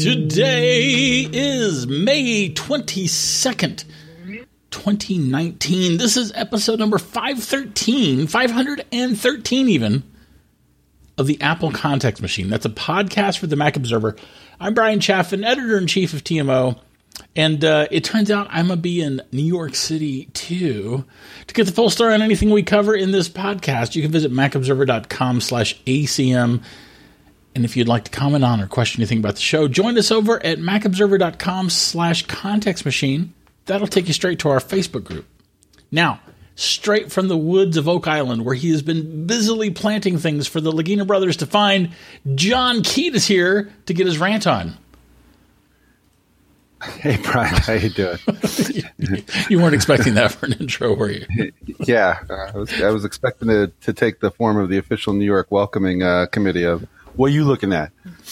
Today is May 22nd, 2019. This is episode number 513 even, of the Apple Context Machine. That's a podcast for the Mac Observer. I'm Brian Chaffin, editor-in-chief of TMO, and it turns out I'm going to be in New York City, too. To get the full story on anything we cover in this podcast, you can visit macobserver.com/ACM. And if you'd like to comment on or question anything about the show, join us over at macobserver.com/contextmachine. That'll take you straight to our Facebook group. Now, straight from the woods of Oak Island, where he has been busily planting things for the Lagina brothers to find, John Keat is here to get his rant on. Hey, Brian, how you doing? You weren't expecting that for an intro, were you? Yeah, I was expecting it to take the form of the official New York welcoming committee of, what are you looking at?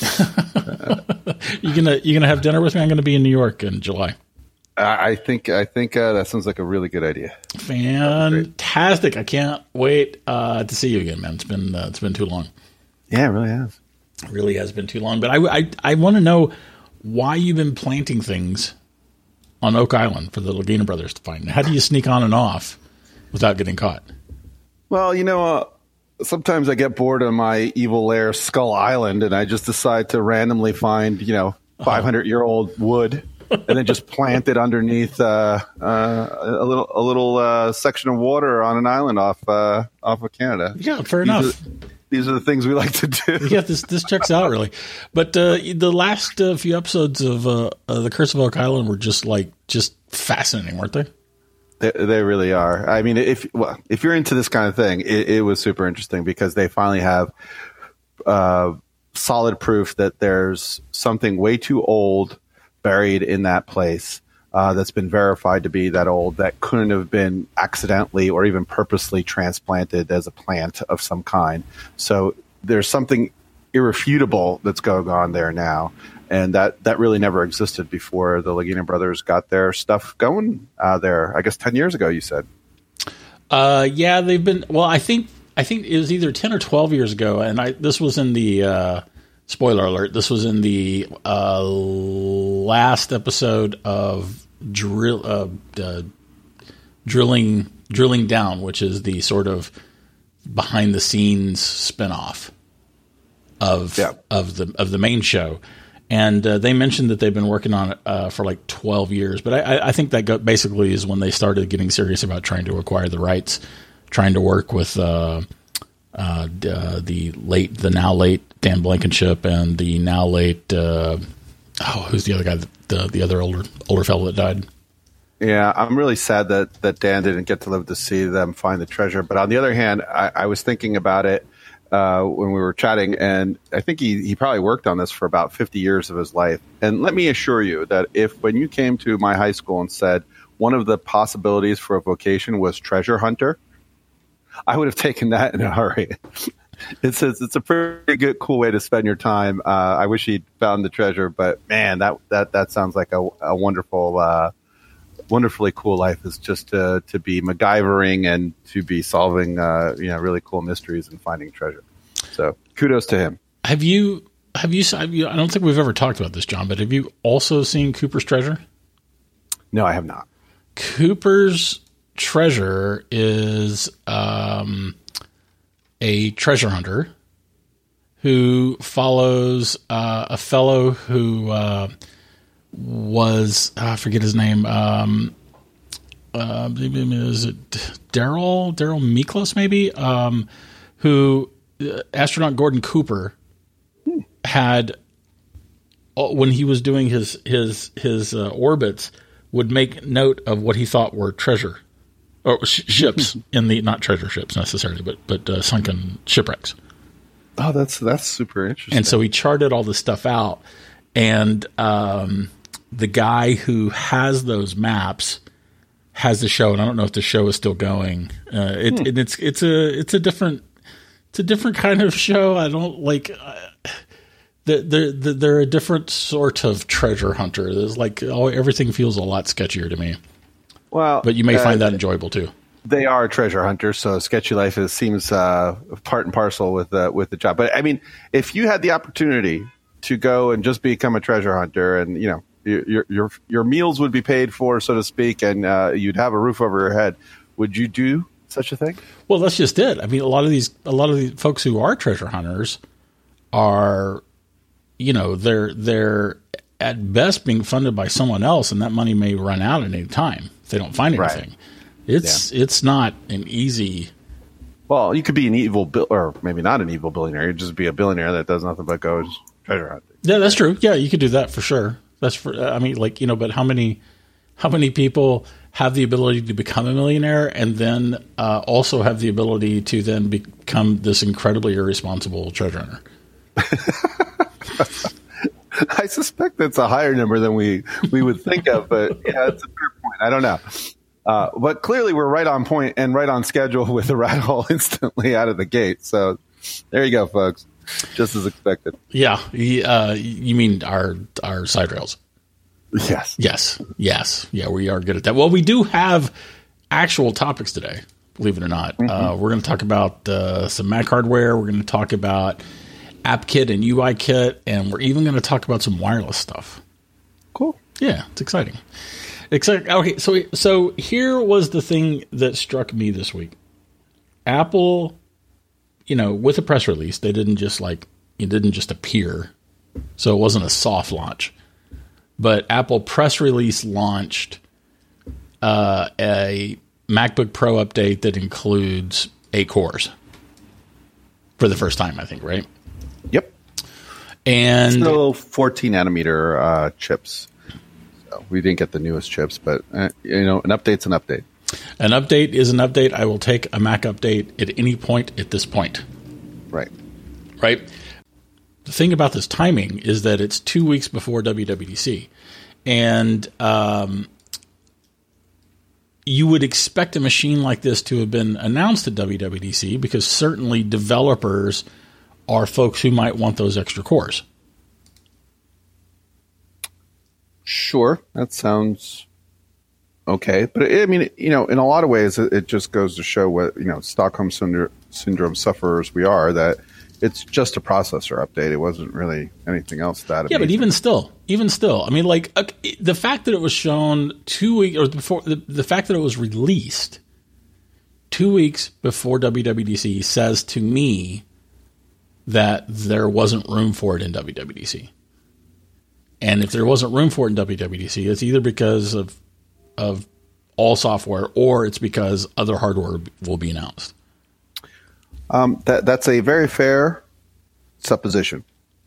You gonna have dinner with me? I'm going to be in New York in July. I think that sounds like a really good idea. Fantastic! I can't wait to see you again, man. It's been too long. Yeah, it really has. It really has been too long. But I want to know why you've been planting things on Oak Island for the Lagina brothers to find. How do you sneak on and off without getting caught? Well, sometimes I get bored on my evil lair, Skull Island, and I just decide to randomly find, 500-year-old wood and then just plant it underneath a little section of water on an island off of Canada. Yeah, fair enough. These are the things we like to do. Yeah, this checks out, really. But the last few episodes of The Curse of Oak Island were just fascinating, weren't they? They really are. I mean, if you're into this kind of thing, it was super interesting because they finally have solid proof that there's something way too old buried in that place that's been verified to be that old that couldn't have been accidentally or even purposely transplanted as a plant of some kind. So there's something irrefutable that's going on there now. And that really never existed before the Lagina brothers got their stuff going there. I guess 10 years ago, you said. Yeah, they've been. Well, I think it was either 10 or 12 years ago, and this was in the spoiler alert. This was in the last episode of Drilling Down, which is the sort of behind the scenes spinoff of the main show. And they mentioned that they've been working on it for like 12 years. But I think that basically is when they started getting serious about trying to acquire the rights, trying to work with the now late Dan Blankenship and the now late who's the other guy, the other older fellow that died. Yeah, I'm really sad that Dan didn't get to live to see them find the treasure. But on the other hand, I was thinking about it when we were chatting, and I think he probably worked on this for about 50 years of his life. And let me assure you that when you came to my high school and said one of the possibilities for a vocation was treasure hunter, I would have taken that in a hurry. It's a pretty good, cool way to spend your time. I wish he'd found the treasure, but man, that sounds like a wonderful, wonderfully cool life, is just to be MacGyvering and to be solving really cool mysteries and finding treasure. So kudos to him. Have you I don't think we've ever talked about this, John, but have you also seen Cooper's Treasure? No, I have not. Cooper's Treasure is a treasure hunter who follows a fellow who was, I forget his name. Is it Daryl Miklos, maybe? Who astronaut Gordon Cooper had, when he was doing his orbits, would make note of what he thought were treasure or ships in the, not treasure ships necessarily, but sunken shipwrecks. Oh, that's super interesting. And so he charted all this stuff out, and the guy who has those maps has the show, and I don't know if the show is still going. It's a different kind of show. I don't like. They're a different sort of treasure hunter. There's everything feels a lot sketchier to me. Well, but you may find that enjoyable too. They are treasure hunters, so sketchy life seems part and parcel with the job. But I mean, if you had the opportunity to go and just become a treasure hunter, and your meals would be paid for, so to speak, and you'd have a roof over your head, would you do such a thing? Well, that's just it. I mean, a lot of these folks who are treasure hunters are, they're at best being funded by someone else, and that money may run out at any time if they don't find anything. Right. It's not an easy. Well, you could be an evil, or maybe not an evil billionaire. You'd just be a billionaire that does nothing but goes treasure hunting. Yeah, that's true. Yeah, you could do that for sure. That's for. I mean, but how many people have the ability to become a millionaire and then also have the ability to then become this incredibly irresponsible treasure hunter? I suspect that's a higher number than we would think of, but yeah, it's a fair point. I don't know. But clearly we're right on point and right on schedule with the rat hole instantly out of the gate. So there you go, folks. Just as expected. Yeah. You mean our side rails? Yes. Yeah, we are good at that. Well, we do have actual topics today, believe it or not. We're going to talk about some Mac hardware. We're going to talk about AppKit and UIKit, and we're even going to talk about some wireless stuff. Cool. Yeah, it's exciting. Okay, so here was the thing that struck me this week. Apple, with a press release, it didn't just appear. So it wasn't a soft launch. But Apple press release launched a MacBook Pro update that includes 8 cores for the first time, I think, right? Yep. And still 14 nanometer chips. So we didn't get the newest chips, but an update's an update. An update is an update. I will take a Mac update at any point at this point. Right. The thing about this timing is that it's 2 weeks before WWDC. And you would expect a machine like this to have been announced at WWDC because certainly developers are folks who might want those extra cores. Sure, that sounds okay. But I mean, in a lot of ways, it just goes to show what, Stockholm syndrome sufferers we are, that it's just a processor update. It wasn't really anything else that amazing. Yeah, but even still, I mean, the fact that it was shown 2 weeks or before the fact that it was released 2 weeks before WWDC says to me that there wasn't room for it in WWDC. And if there wasn't room for it in WWDC, it's either because of all software or it's because other hardware will be announced. That's a very fair supposition.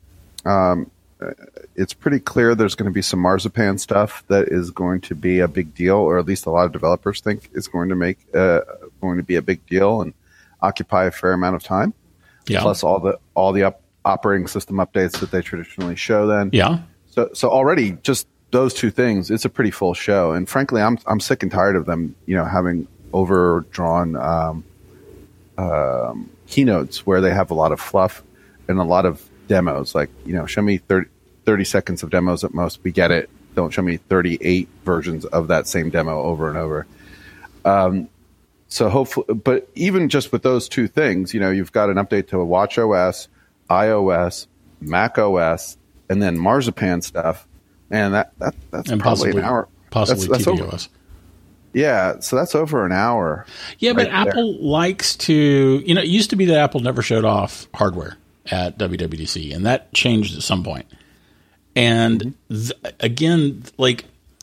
It's pretty clear there's going to be some Marzipan stuff that is going to be a big deal, or at least a lot of developers think is going to be a big deal and occupy a fair amount of time. Yeah. Plus all the operating system updates that they traditionally show. Then yeah. So already just those two things, it's a pretty full show. And frankly, I'm sick and tired of them, having overdrawn keynotes where they have a lot of fluff and a lot of demos. Like, show me 30 seconds of demos at most. We get it. Don't show me 38 versions of that same demo over and over. So hopefully, but even just with those two things, you've got an update to WatchOS, iOS, macOS, and then Marzipan stuff. And that's and probably an hour. Possibly tvOS. Yeah, so that's over an hour. Yeah, but Apple likes to, it used to be that Apple never showed off hardware at WWDC, and that changed at some point. And again, I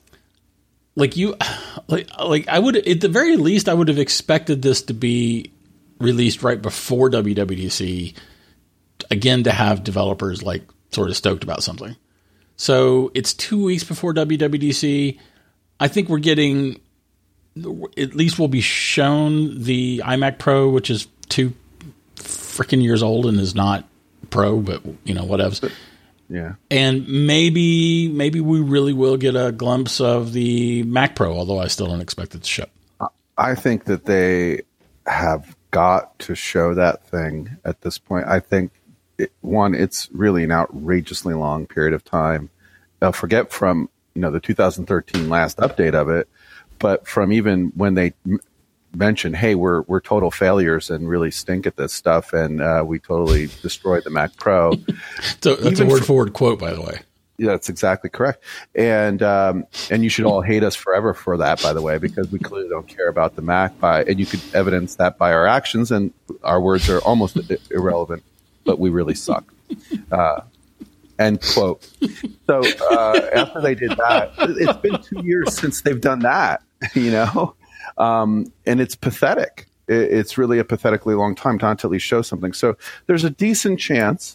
would, at the very least, I would have expected this to be released right before WWDC, again, to have developers sort of stoked about something. So it's 2 weeks before WWDC. I think we're getting, at least we'll be shown the iMac Pro, which is 2 freaking years old and is not Pro, but whatevs. Yeah. And maybe we really will get a glimpse of the Mac Pro, although I still don't expect it to ship. I think that they have got to show that thing at this point. I think, it's really an outrageously long period of time. Forget from, the 2013 last update of it, but from even when they mention, hey, we're total failures and really stink at this stuff, and we totally destroyed the Mac Pro. So that's a word-for-word quote, by the way. Yeah, that's exactly correct. And you should all hate us forever for that, by the way, because we clearly don't care about the Mac. And you could evidence that by our actions, and our words are almost irrelevant, but we really suck. End quote. So after they did that, it's been 2 years since they've done that, and it's pathetic. It's really a pathetically long time to at least show something. So there's a decent chance.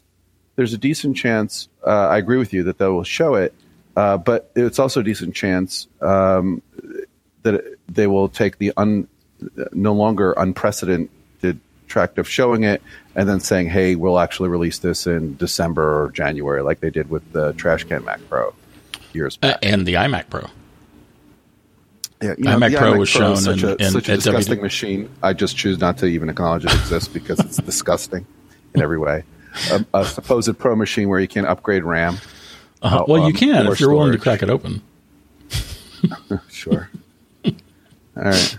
I agree with you that they will show it, but it's also a decent chance that they will take the no longer unprecedented track of showing it and then saying, hey, we'll actually release this in December or January, like they did with the Trash Can Mac Pro years back. And the iMac Pro. Yeah, iMac Pro was shown such a disgusting WD. machine. I just choose not to even acknowledge it exists because it's disgusting in every way. A supposed Pro machine where you can upgrade RAM. Well, you can if you're willing to crack it open. Sure. All right.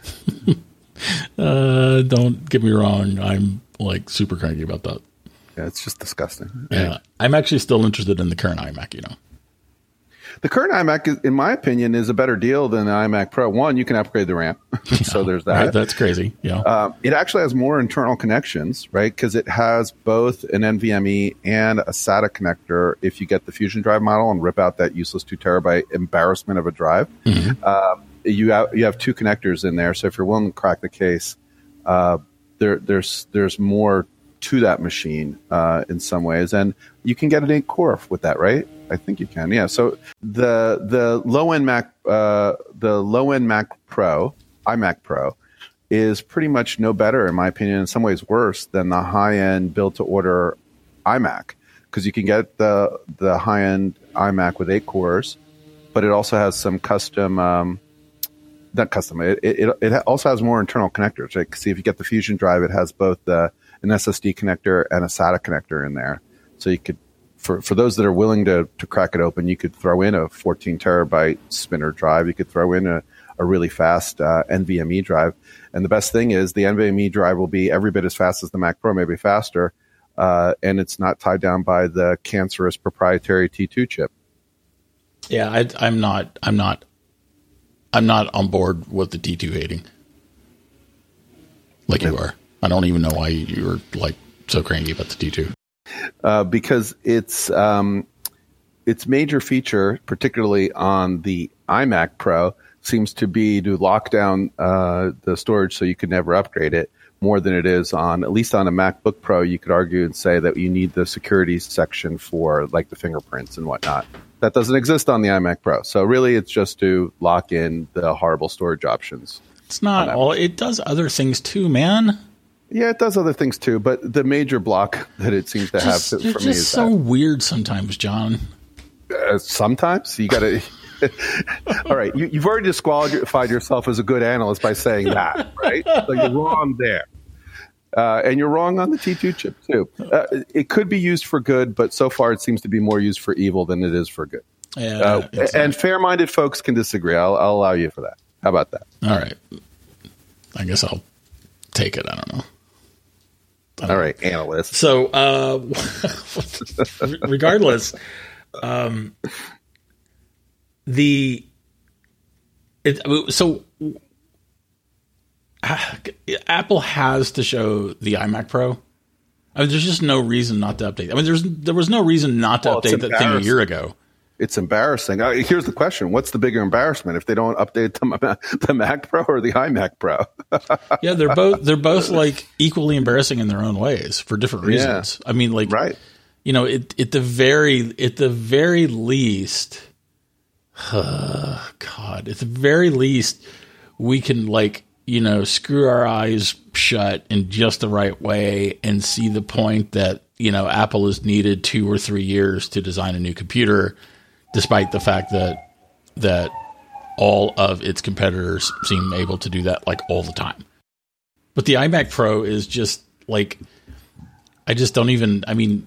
Don't get me wrong. I'm like super cranky about that. Yeah, it's just disgusting. Yeah, I'm actually still interested in the current iMac. The current iMac, in my opinion, is a better deal than the iMac Pro. One, you can upgrade the RAM, so there's that. Right, that's crazy. Yeah, it actually has more internal connections, right? Because it has both an NVMe and a SATA connector. If you get the Fusion Drive model and rip out that useless 2 terabyte embarrassment of a drive, you have 2 connectors in there. So if you're willing to crack the case, there's more to that machine in some ways, and you can get an 8-core with that, right? I think you can, yeah. So the low end Mac Pro, iMac Pro, is pretty much no better, in my opinion, in some ways worse than the high end built to order iMac, because you can get the high end iMac with 8 cores, but it also has some custom. Not custom. It also has more internal connectors. Right? See, if you get the Fusion Drive, it has both an SSD connector and a SATA connector in there. So you could, for those that are willing to crack it open, you could throw in a 14 terabyte spinner drive. You could throw in a really fast NVMe drive. And the best thing is the NVMe drive will be every bit as fast as the Mac Pro, maybe faster. And it's not tied down by the cancerous proprietary T2 chip. Yeah, I'm not on board with the T2 hating like you are. I don't even know why you're like so cranky about the T2. Because its major feature, particularly on the iMac Pro, seems to be to lock down the storage so you could never upgrade it, more than it is on, at least on a MacBook Pro. You could argue and say that you need the security section for like the fingerprints and whatnot. That doesn't exist on the iMac Pro. So really it's just to lock in the horrible storage options. It's not all. It does other things too, man. Yeah, it does other things too, but the major block that it seems to have for me is just so weird sometimes, John. Sometimes you got to. All right, you've already disqualified yourself as a good analyst by saying that, right? So you're wrong there, and you're wrong on the T2 chip too. It could be used for good, but so far it seems to be more used for evil than it is for good. Yeah, and fair-minded folks can disagree. I'll allow you for that. How about that? All right, I guess I'll take it. I don't know. All right, analyst. So, regardless, Apple has to show the iMac Pro. I mean, there's just no reason not to update. I mean, there was no reason not to update that thing a year ago. It's embarrassing. Here's the question: what's the bigger embarrassment, if they don't update the Mac Pro or the iMac Pro? Yeah, they're both like equally embarrassing in their own ways for different reasons. Yeah. I mean, like, right? At the very least, God, at the very least, we can screw our eyes shut in just the right way and see the point that Apple has needed 2 or 3 years to design a new computer, despite the fact that all of its competitors seem able to do that like all the time. But the iMac Pro is just like, I just don't even, I mean,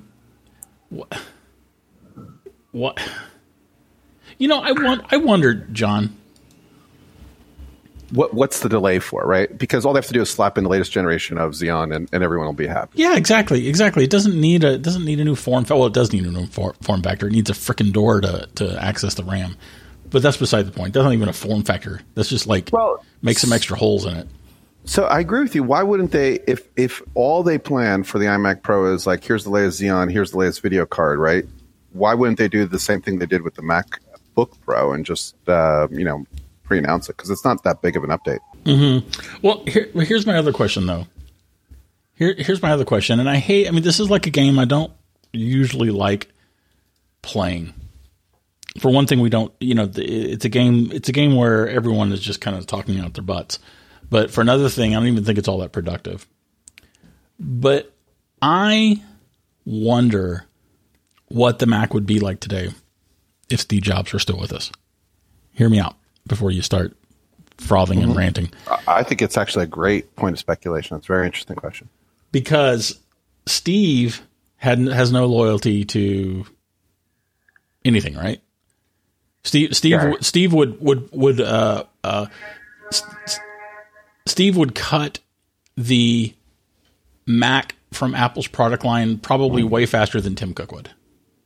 what? I wondered, John, what's the delay for, right? Because all they have to do is slap in the latest generation of Xeon, and everyone will be happy. Yeah, exactly. It doesn't need a new form factor. Well, it does need a new form factor. It needs a freaking door to access the RAM. But that's beside the point. That's not even a form factor. That's just like make some extra holes in it. So I agree with you. Why wouldn't they, if all they plan for the iMac Pro is like, here's the latest Xeon, here's the latest video card, right? Why wouldn't they do the same thing they did with the MacBook Pro and just, pre-announce it? Because it's not that big of an update. Mm-hmm. Well, here's my other question, though. Here's my other question. And this is like a game I don't usually like playing. For one thing, we don't, it's a game where everyone is just kind of talking out their butts. But for another thing, I don't even think it's all that productive. But I wonder what the Mac would be like today if Steve Jobs were still with us. Hear me out before you start frothing and ranting. I think it's actually a great point of speculation. It's a very interesting question. Because Steve has no loyalty to anything, right? Steve would cut the Mac from Apple's product line probably way faster than Tim Cook would.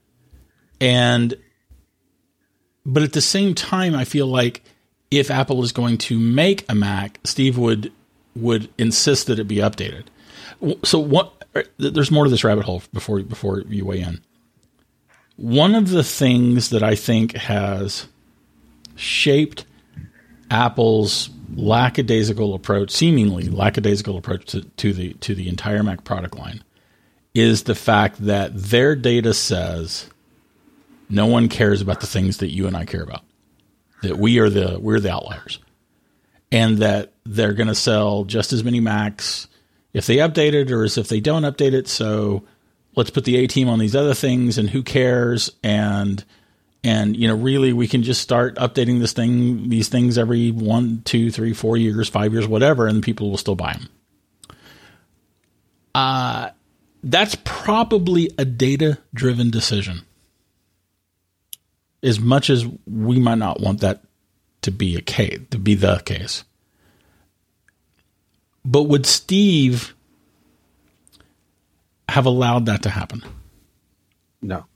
But at the same time, I feel like if Apple is going to make a Mac, Steve would insist that it be updated. So there's more to this rabbit hole before you weigh in. One of the things that I think has shaped Apple's seemingly lackadaisical approach to the entire Mac product line is the fact that their data says no one cares about the things that you and I care about. That we're the outliers. And that they're going to sell just as many Macs if they update it or as if they don't update it. So let's put the A-team on these other things and who cares? And really we can just start updating these things every 1, 2, 3, 4 years, 5 years, whatever, and people will still buy them. That's probably a data-driven decision. As much as we might not want that to be the case. But would Steve have allowed that to happen? No.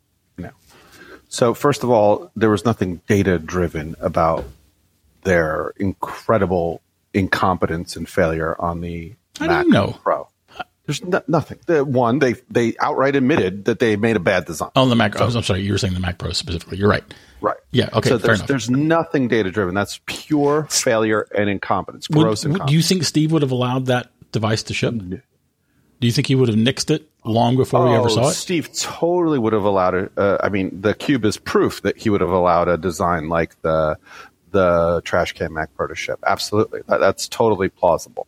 So first of all, there was nothing data-driven about their incredible incompetence and failure on the Mac Pro. There's nothing. They outright admitted that they made a bad design. Oh, the Mac. So, I'm sorry, you were saying the Mac Pro specifically. You're right. Right. Yeah. Okay. So fair enough. There's nothing data-driven. That's pure failure and incompetence. Gross incompetence. Do you think Steve would have allowed that device to ship? Do you think he would have nixed it long before we ever saw it? Steve totally would have allowed it. The Cube is proof that he would have allowed a design like the trash can Mac Pro to ship. Absolutely. That's totally plausible.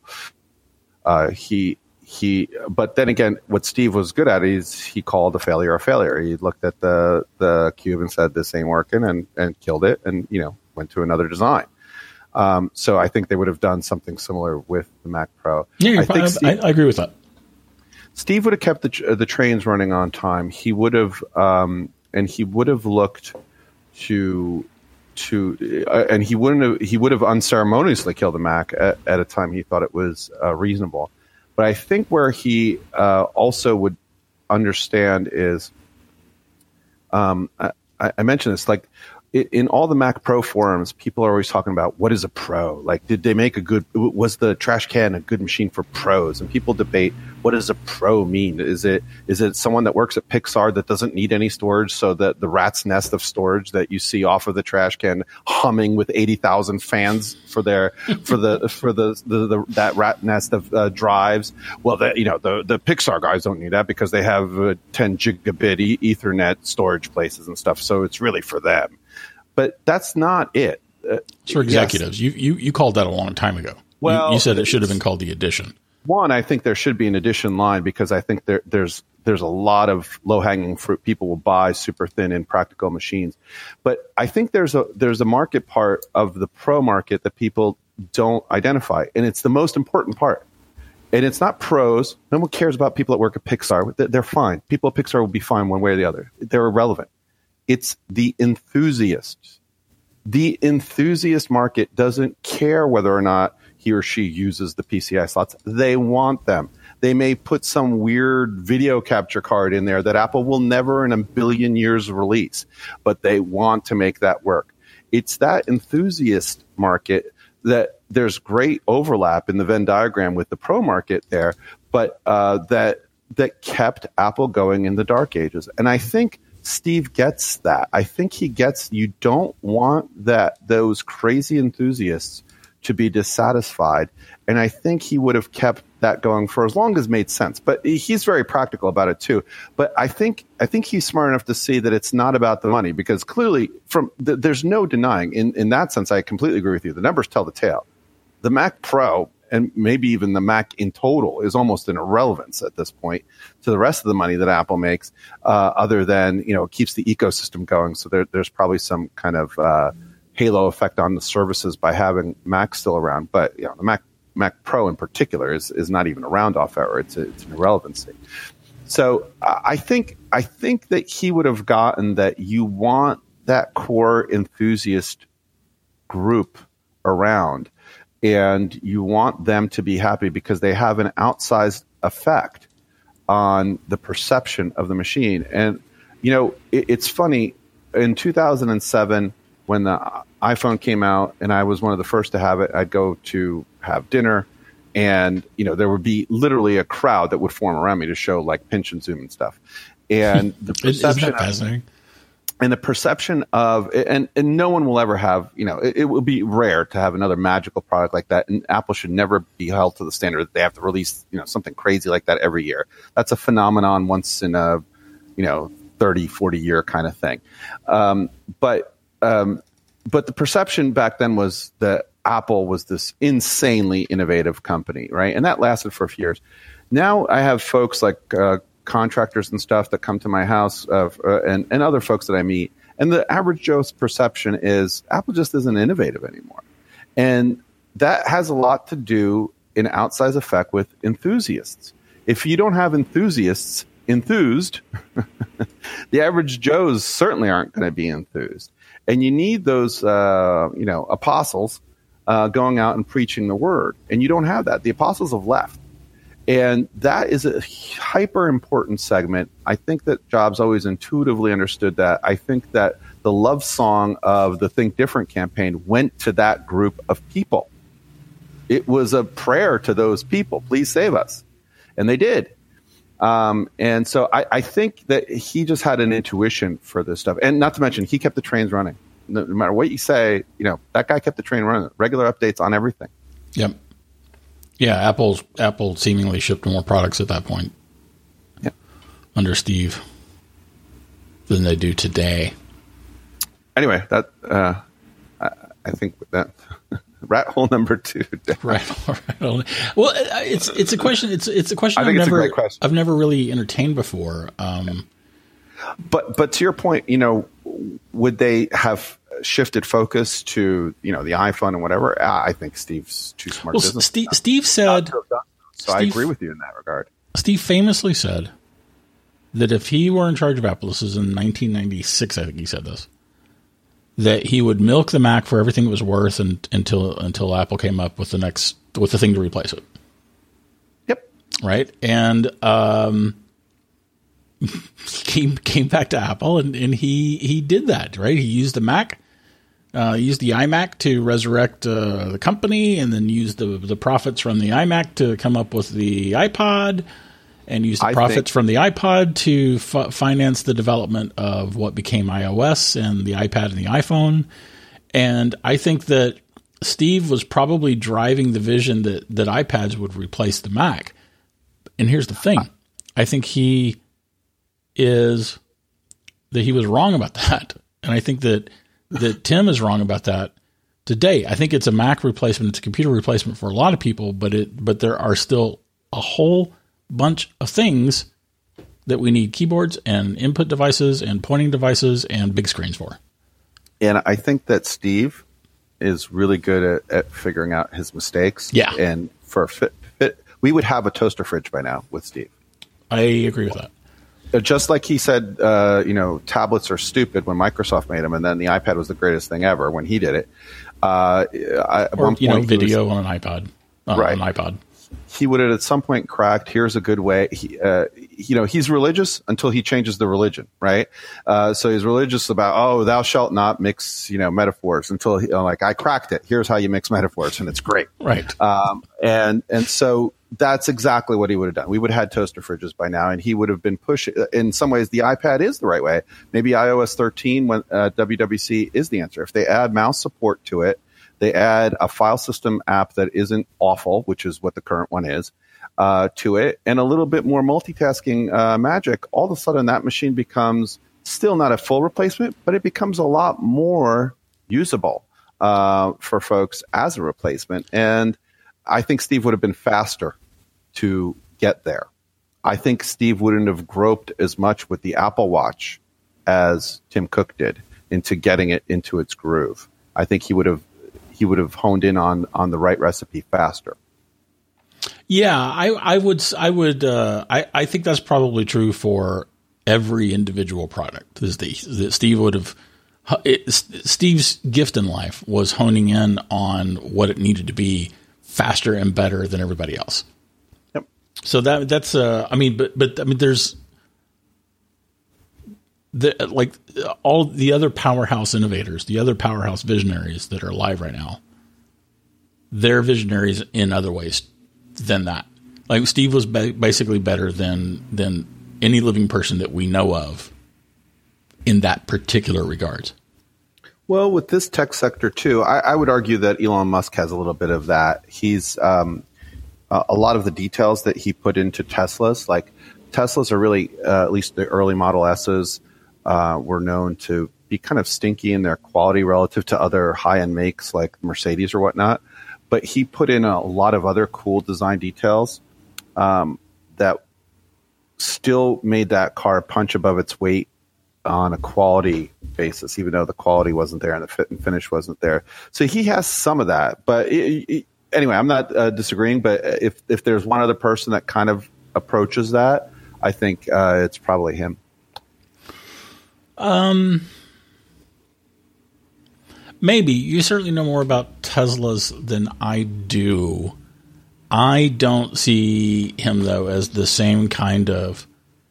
But then again, what Steve was good at is he called a failure a failure. He looked at the Cube and said, this ain't working and killed it and, went to another design. So I think they would have done something similar with the Mac Pro. Yeah, I agree with that. Steve would have kept the trains running on time. He would have, and he would have looked and he would have unceremoniously killed the Mac at a time he thought it was reasonable. But I think where he also would understand is, I mentioned this, like in all the Mac Pro forums, people are always talking about what is a pro? Like, was the trash can a good machine for pros? And people debate, what does a pro mean? Is it someone that works at Pixar that doesn't need any storage, so that the rat's nest of storage that you see off of the trash can humming with 80,000 fans for that rat nest of drives? Well, the Pixar guys don't need that because they have 10 gigabit Ethernet storage places and stuff. So it's really for them. But that's not it. It's for executives. Yes. You called that a long time ago. Well, you said it should have been called the Edition. One, I think there should be an Edition line because I think there's a lot of low-hanging fruit. People will buy super thin and practical machines. But I think there's a market part of the Pro market that people don't identify, and it's the most important part. And it's not pros. No one cares about people that work at Pixar. They're fine. People at Pixar will be fine one way or the other. They're irrelevant. It's the enthusiasts The enthusiast market doesn't care whether or not he or she uses the PCI slots. They want them. They may put some weird video capture card in there that Apple will never in a billion years release, but they want to make that work. It's that enthusiast market that there's great overlap in the Venn diagram with the pro market there, but that kept Apple going in the dark ages. And I think Steve gets that. I think he gets you don't want those crazy enthusiasts to be dissatisfied. And I think he would have kept that going for as long as made sense. But he's very practical about it too. But I think he's smart enough to see that it's not about the money, because clearly there's no denying in that sense. I completely agree with you. The numbers tell the tale. The Mac Pro and maybe even the Mac in total is almost an irrelevance at this point to the rest of the money that Apple makes, other than, it keeps the ecosystem going. So there's probably some kind of halo effect on the services by having Mac still around. But the Mac Pro in particular is not even around off error. It's an irrelevancy. So I think that he would have gotten that you want that core enthusiast group around, and you want them to be happy because they have an outsized effect on the perception of the machine. And it's funny, in 2007 when the iPhone came out and I was one of the first to have it, I'd go to have dinner, and there would be literally a crowd that would form around me to show like pinch and zoom and stuff. And the perception of and no one will ever have, it will be rare to have another magical product like that, and Apple should never be held to the standard that they have to release something crazy like that every year. That's a phenomenon once in a 30-40 year kind of thing. But the perception back then was that Apple was this insanely innovative company, right? And that lasted for a few years. Now I have folks like contractors and stuff that come to my house and other folks that I meet, and the average Joe's perception is Apple just isn't innovative anymore. And that has a lot to do in outsized effect with enthusiasts. If you don't have enthusiasts enthused, the average Joes certainly aren't going to be enthused. And you need those, apostles going out and preaching the word. And you don't have that. The apostles have left. And that is a hyper important segment. I think that Jobs always intuitively understood that. I think that the love song of the Think Different campaign went to that group of people. It was a prayer to those people. Please save us. And they did. And so I think that he just had an intuition for this stuff. And not to mention, he kept the trains running. No matter what you say, that guy kept the train running. Regular updates on everything. Yep. Yeah, Apple seemingly shipped more products at that point. Yep. Under Steve than they do today. Anyway, that I think that rat hole number 2. Right. Well, it's a question. It's a question a great question. I've never really entertained before. But to your point, would they have shifted focus to the iPhone and whatever? I think Steve's too smart. Well, Steve said. I agree with you in that regard. Steve famously said that if he were in charge of Apple, this is in 1996, I think he said this, that he would milk the Mac for everything it was worth until Apple came up with the thing to replace it. Yep. Right. And came back to Apple and he did that. Right. He used the Mac. Used the iMac to resurrect the company, and then used the profits from the iMac to come up with the iPod, and used the profits from the iPod to finance the development of what became iOS and the iPad and the iPhone. And I think that Steve was probably driving the vision that iPads would replace the Mac. And here's the thing. I think he was wrong about that. And I think that Tim is wrong about that today. I think it's a Mac replacement. It's a computer replacement for a lot of people, but there are still a whole bunch of things that we need keyboards and input devices and pointing devices and big screens for. And I think that Steve is really good at figuring out his mistakes. Yeah. And for a fit, we would have a toaster fridge by now with Steve. I agree with that. Just like he said, tablets are stupid when Microsoft made them, and then the iPad was the greatest thing ever when he did it. At one point, video on an iPod, right? On an iPod. He would have at some point cracked. Here's a good way. He's religious until he changes the religion, right? So he's religious about, thou shalt not mix, metaphors until I cracked it. Here's how you mix metaphors, and it's great, right? And so that's exactly what he would have done. We would have had toaster fridges by now, and he would have been pushing. In some ways, the iPad is the right way. Maybe iOS 13 when WWC is the answer. If they add mouse support to it. They add a file system app that isn't awful, which is what the current one is, to it, and a little bit more multitasking magic. All of a sudden, that machine becomes still not a full replacement, but it becomes a lot more usable for folks as a replacement. And I think Steve would have been faster to get there. I think Steve wouldn't have groped as much with the Apple Watch as Tim Cook did into getting it into its groove. I think he would have honed in on the right recipe faster. Yeah, I think that's probably true for every individual product. That Steve would have. Steve's gift in life was honing in on what it needed to be faster and better than everybody else. Yep. So that's there's all the other powerhouse innovators, the other powerhouse visionaries that are alive right now, they're visionaries in other ways than that. Like Steve was basically better than any living person that we know of in that particular regard. Well, with this tech sector too, I would argue that Elon Musk has a little bit of that. He's a lot of the details that he put into Teslas, like Teslas are really, at least the early Model S's, were known to be kind of stinky in their quality relative to other high-end makes like Mercedes or whatnot. But he put in a lot of other cool design details that still made that car punch above its weight on a quality basis, even though the quality wasn't there and the fit and finish wasn't there. So he has some of that. But anyway, I'm not disagreeing. But if there's one other person that kind of approaches that, I think it's probably him. Maybe. You certainly know more about Teslas than I do. I don't see him though as the same kind of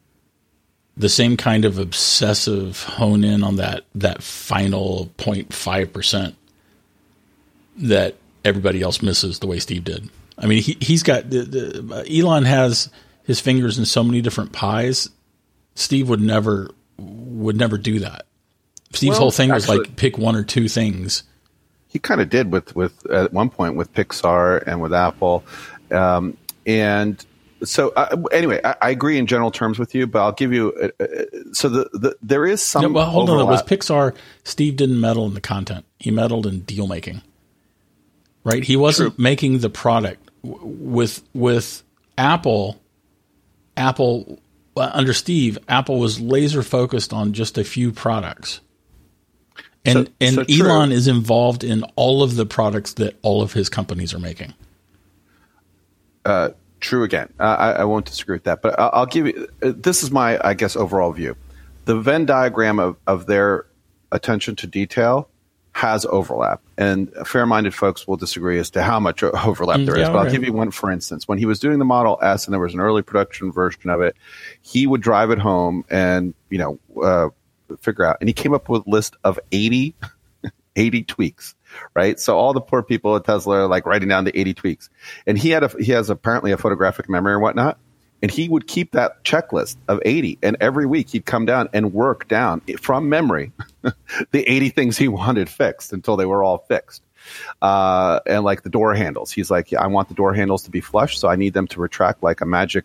obsessive hone in on that final 0.5% that everybody else misses the way Steve did. I mean, he's got Elon has his fingers in so many different pies. Steve would never do that. Steve's whole thing was like pick one or two things. He kind of did with at one point with Pixar and with Apple, and so anyway, I agree in general terms with you, but I'll give you there is some. No, well, hold overlap. on. With Pixar, Steve didn't meddle in the content; he meddled in deal making. Right? He wasn't making the product with Apple. Apple under Steve, Apple was laser focused on just a few products. And Elon is involved in all of the products that all of his companies are making. True again. I won't disagree with that, but I'll give you, this is my, I guess, overall view. The Venn diagram of their attention to detail has overlap, and fair-minded folks will disagree as to how much overlap there is. But I'll give you one, for instance. When he was doing the Model S and there was an early production version of it, he would drive it home and, figure out, and he came up with a list of 80 tweaks, right? So all the poor people at Tesla are like writing down the 80 tweaks. And he has apparently a photographic memory or whatnot. And he would keep that checklist of 80. And every week he'd come down and work down from memory the 80 things he wanted fixed until they were all fixed. And like the door handles, he's like, I want the door handles to be flush. So I need them to retract like a magic,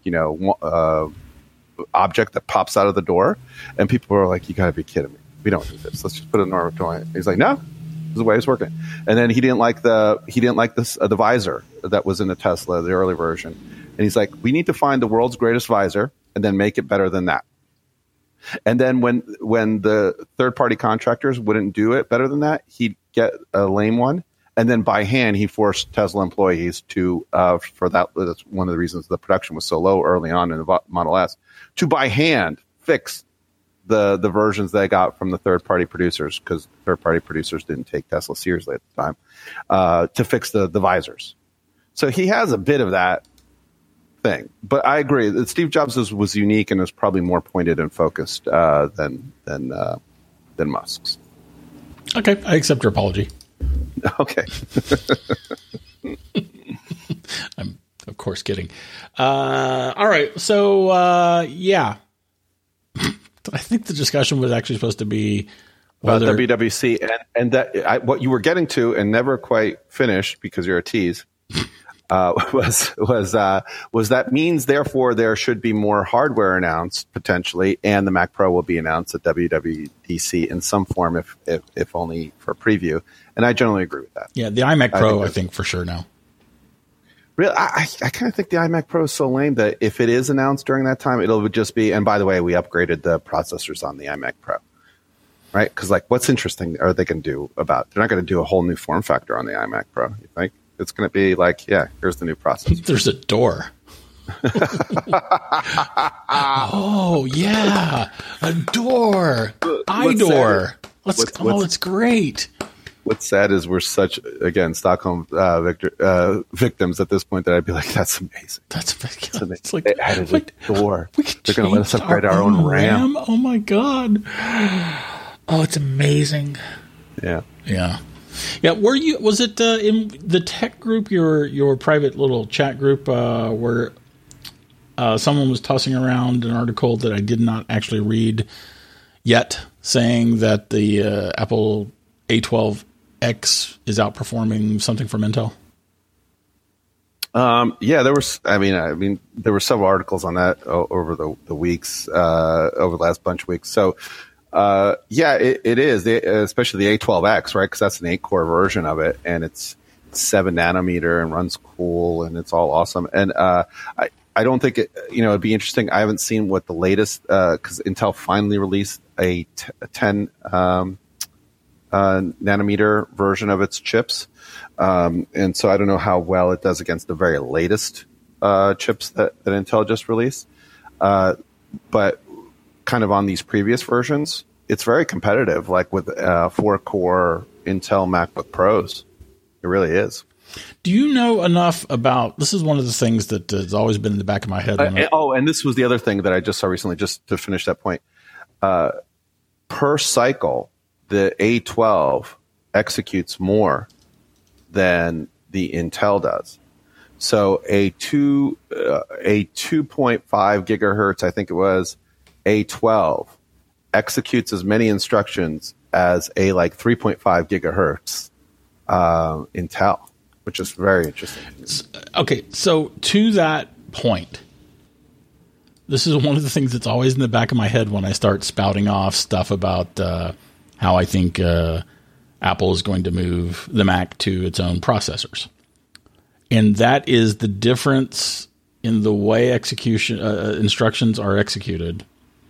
object that pops out of the door. And people were like, you gotta be kidding me. We don't do this. Let's just put a normal door. He's like, no, this is the way it's working. And then he didn't like the visor that was in the Tesla, the early version. And he's like, we need to find the world's greatest visor and then make it better than that. And then when the third-party contractors wouldn't do it better than that, he'd get a lame one. And then by hand, he forced Tesla employees to, for that, that's one of the reasons the production was so low early on in the Model S, to by hand fix the versions they got from the third-party producers, because third-party producers didn't take Tesla seriously at the time, to fix the visors. So he has a bit of that thing. But I agree that Steve Jobs was unique and was probably more pointed and focused than Musk's. Okay, I accept your apology. Okay. I'm, of course, kidding. All right, so, yeah. I think the discussion was actually supposed to be whether WWC and that what you were getting to and never quite finished because you're a tease was that means therefore there should be more hardware announced potentially, and the Mac Pro will be announced at WWDC in some form, if only for preview. And I generally agree with that. Yeah, the iMac Pro I think for sure now. Really, I kind of think the iMac Pro is so lame that if it is announced during that time, it'll just be, and by the way, we upgraded the processors on the iMac Pro, right? Because like, what's interesting are they going to do about? They're not going to do a whole new form factor on the iMac Pro. You think it's going to be like, yeah, here's the new processor. There's a door. Oh yeah, a door, iDoor. It's great. What's sad is we're such, again, Stockholm victims at this point that I'd be like, that's amazing. That's amazing. It's like, they added a door. They're going to let us upgrade our own RAM. Oh, my God. Oh, it's amazing. Yeah. Yeah. Yeah. Was it in the tech group, your private little chat group, where someone was tossing around an article that I did not actually read yet, saying that the Apple A12X is outperforming something from Intel? Yeah, there was. I mean, there were several articles on that over the weeks, over the last bunch of weeks. So, yeah, it is, especially the A12X, right? Because that's an 8-core version of it, and it's 7 nanometer and runs cool, and it's all awesome. And I don't think it'd be interesting. I haven't seen what the latest, because Intel finally released a 10. Nanometer version of its chips. And so I don't know how well it does against the very latest chips that Intel just released. But kind of on these previous versions, it's very competitive, like with 4-core Intel MacBook Pros. It really is. Do you know enough about, this is one of the things that has always been in the back of my head. And this was the other thing that I just saw recently, just to finish that point. Per cycle, the A12 executes more than the Intel does. So a 2.5 gigahertz, I think it was, A12 executes as many instructions as a 3.5 gigahertz Intel, which is very interesting. Okay, so to that point, this is one of the things that's always in the back of my head when I start spouting off stuff about how I think Apple is going to move the Mac to its own processors. And that is the difference in the way execution instructions are executed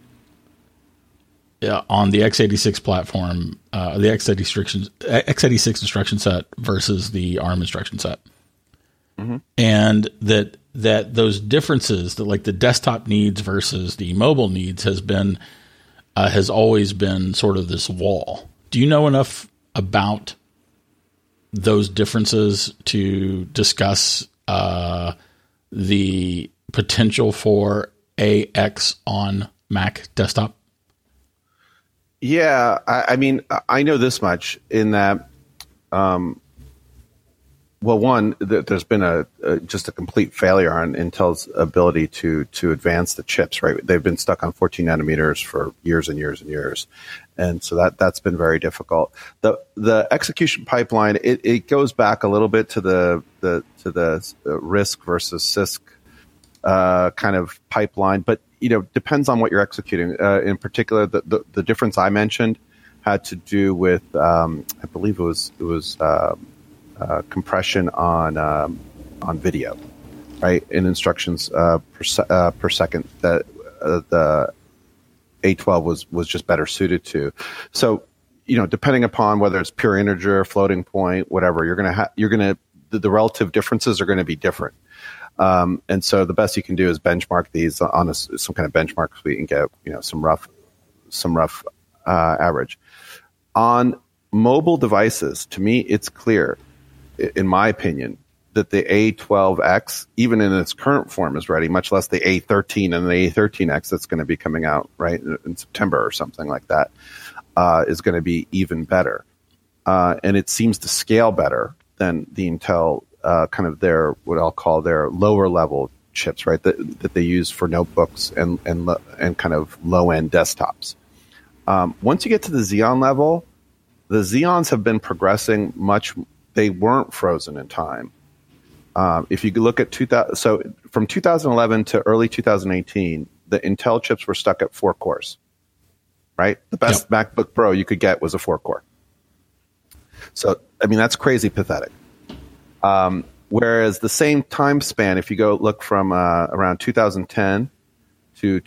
on the x86 platform, the x86 instruction set versus the ARM instruction set. Mm-hmm. And that those differences, that like the desktop needs versus the mobile needs, has always been sort of this wall. Do you know enough about those differences to discuss the potential for AX on Mac desktop? Yeah, I mean, I know this much in that, well, one, there's been just a complete failure on Intel's ability to advance the chips, right? They've been stuck on 14 nanometers for years and years and years. And so that's been very difficult. The execution pipeline, it goes back a little bit to the RISC versus CISC kind of pipeline, but depends on what you're executing. In particular, the difference I mentioned had to do with I believe it was compression on video, right? In instructions per second that the A12 was just better suited to. So, depending upon whether it's pure integer, floating point, whatever, the relative differences are going to be different. And so the best you can do is benchmark these on some kind of benchmark suite and get some rough average. On mobile devices, to me, it's clear, in my opinion, that the A12X, even in its current form, is ready, much less the A13 and the A13X that's going to be coming out right in September or something like that, is going to be even better. And it seems to scale better than the Intel kind of their, what I'll call their lower level chips, right? That they use for notebooks and kind of low end desktops. Once you get to the Xeon level, the Xeons have been progressing much. They weren't frozen in time. If you look at so from 2011 to early 2018, the Intel chips were stuck at 4 cores, right? The best MacBook Pro you could get was a 4-core. So, I mean, that's crazy pathetic. Whereas the same time span, if you go look from around 2010 to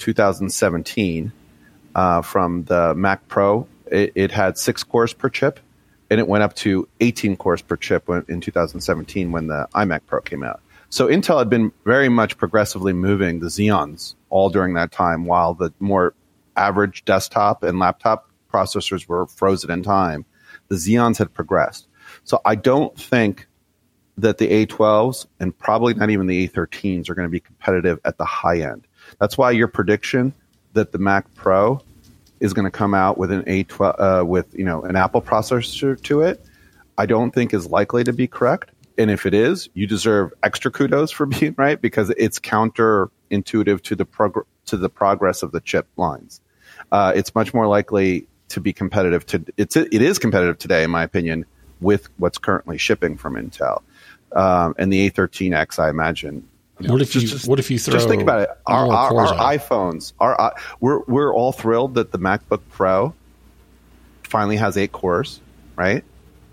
2017, from the Mac Pro, it had 6 cores per chip. And it went up to 18 cores per chip in 2017 when the iMac Pro came out. So Intel had been very much progressively moving the Xeons all during that time, while the more average desktop and laptop processors were frozen in time. The Xeons had progressed. So I don't think that the A12s and probably not even the A13s are going to be competitive at the high end. That's why your prediction that the Mac Pro is going to come out with an A12 with an Apple processor to it, I don't think is likely to be correct. And if it is, you deserve extra kudos for being right, because it's counterintuitive to the progress of the chip lines. It's much more likely to be competitive. It is competitive today, in my opinion, with what's currently shipping from Intel. And the A13X, I imagine. What if you throw? Just think about it. Our iPhones. We're all thrilled that the MacBook Pro finally has 8 cores, right?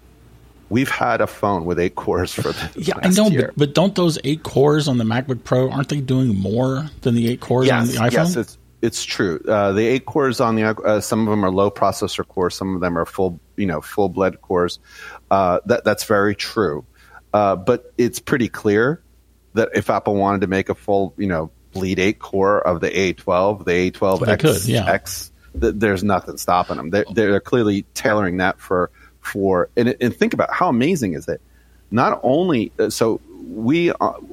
We've had a phone with 8 cores for the last year. But don't those 8 cores on the MacBook Pro, aren't they doing more than the 8 cores on the iPhone? Yes, it's true. The 8 cores on the some of them are low processor cores, some of them are full-blood cores. That's very true. But it's pretty clear that if Apple wanted to make a full, bleed 8 core of the A12, the A12X, there's nothing stopping them. They're clearly tailoring that for and think about how amazing is it. Not only so we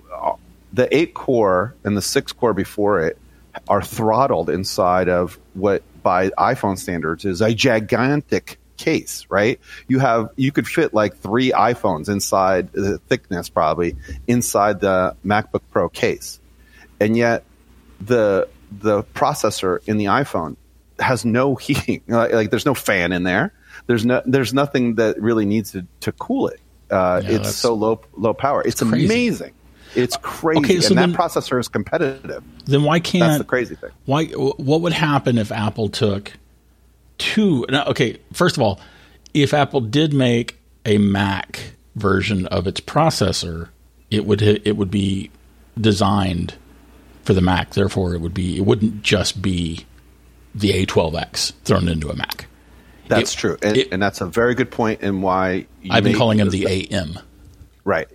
the 8 core and the 6 core before it are throttled inside of what by iPhone standards is a gigantic case, right? You could fit like 3 iPhones inside the thickness, probably inside the MacBook Pro case, and yet the processor in the iPhone has no heating. Like there's no fan in there. There's nothing that really needs to cool it. It's so low power. It's amazing. It's crazy. Okay, so that processor is competitive. Then why can't? That's the crazy thing. What would happen if Apple took 2? Now, okay, first of all, if Apple did make a Mac version of its processor, it would be designed for the Mac. Therefore, it wouldn't just be the A12X thrown into a Mac. That's true, and that's a very good point. And why I've been calling them the AM. Right.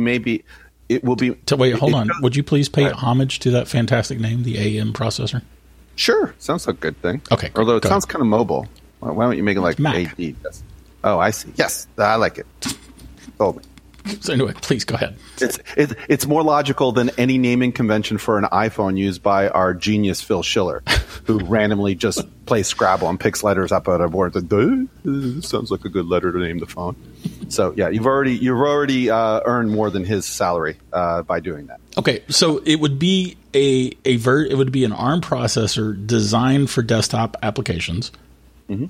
It will be. Wait, hold on. Would you please pay homage to that fantastic name, the AM processor? Sure. Sounds like a good thing. Okay. Although it sounds kind of mobile. Why don't you make it like Mac. AD? Yes. Oh, I see. Yes, I like it. Told me. So anyway, please go ahead. It's more logical than any naming convention for an iPhone used by our genius Phil Schiller, who randomly just plays Scrabble and picks letters up out of a board. This sounds like a good letter to name the phone. So yeah, you've already earned more than his salary by doing that. Okay, so it would be it would be an ARM processor designed for desktop applications. Mm-hmm.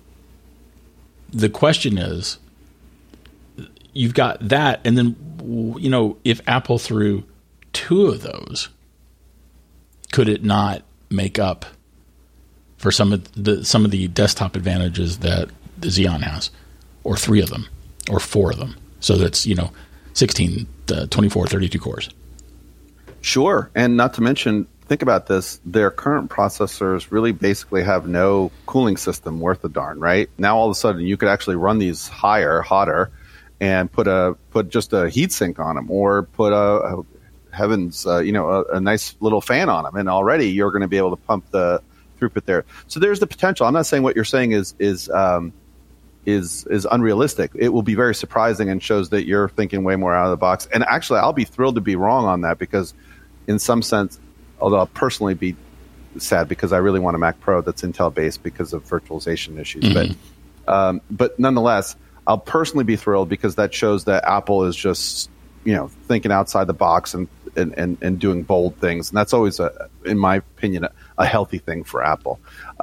The question is, you've got that, and then if Apple threw 2 of those, could it not make up for some of the desktop advantages that the Xeon has, or 3 of them, or 4 of them? So that's 16, 24, 32 cores. Sure, and not to mention, think about this: their current processors really basically have no cooling system worth a darn. Right now, all of a sudden, you could actually run these hotter, and put just a heatsink on them, or put heavens, a nice little fan on them, and already you're going to be able to pump the throughput there. So there's the potential. I'm not saying what you're saying is unrealistic. It will be very surprising and shows that you're thinking way more out of the box. And actually, I'll be thrilled to be wrong on that, because in some sense, although I'll personally be sad because I really want a Mac Pro that's Intel based because of virtualization issues. Mm-hmm. But nonetheless, I'll personally be thrilled because that shows that Apple is just, thinking outside the box and doing bold things. And that's always, in my opinion, a healthy thing for Apple.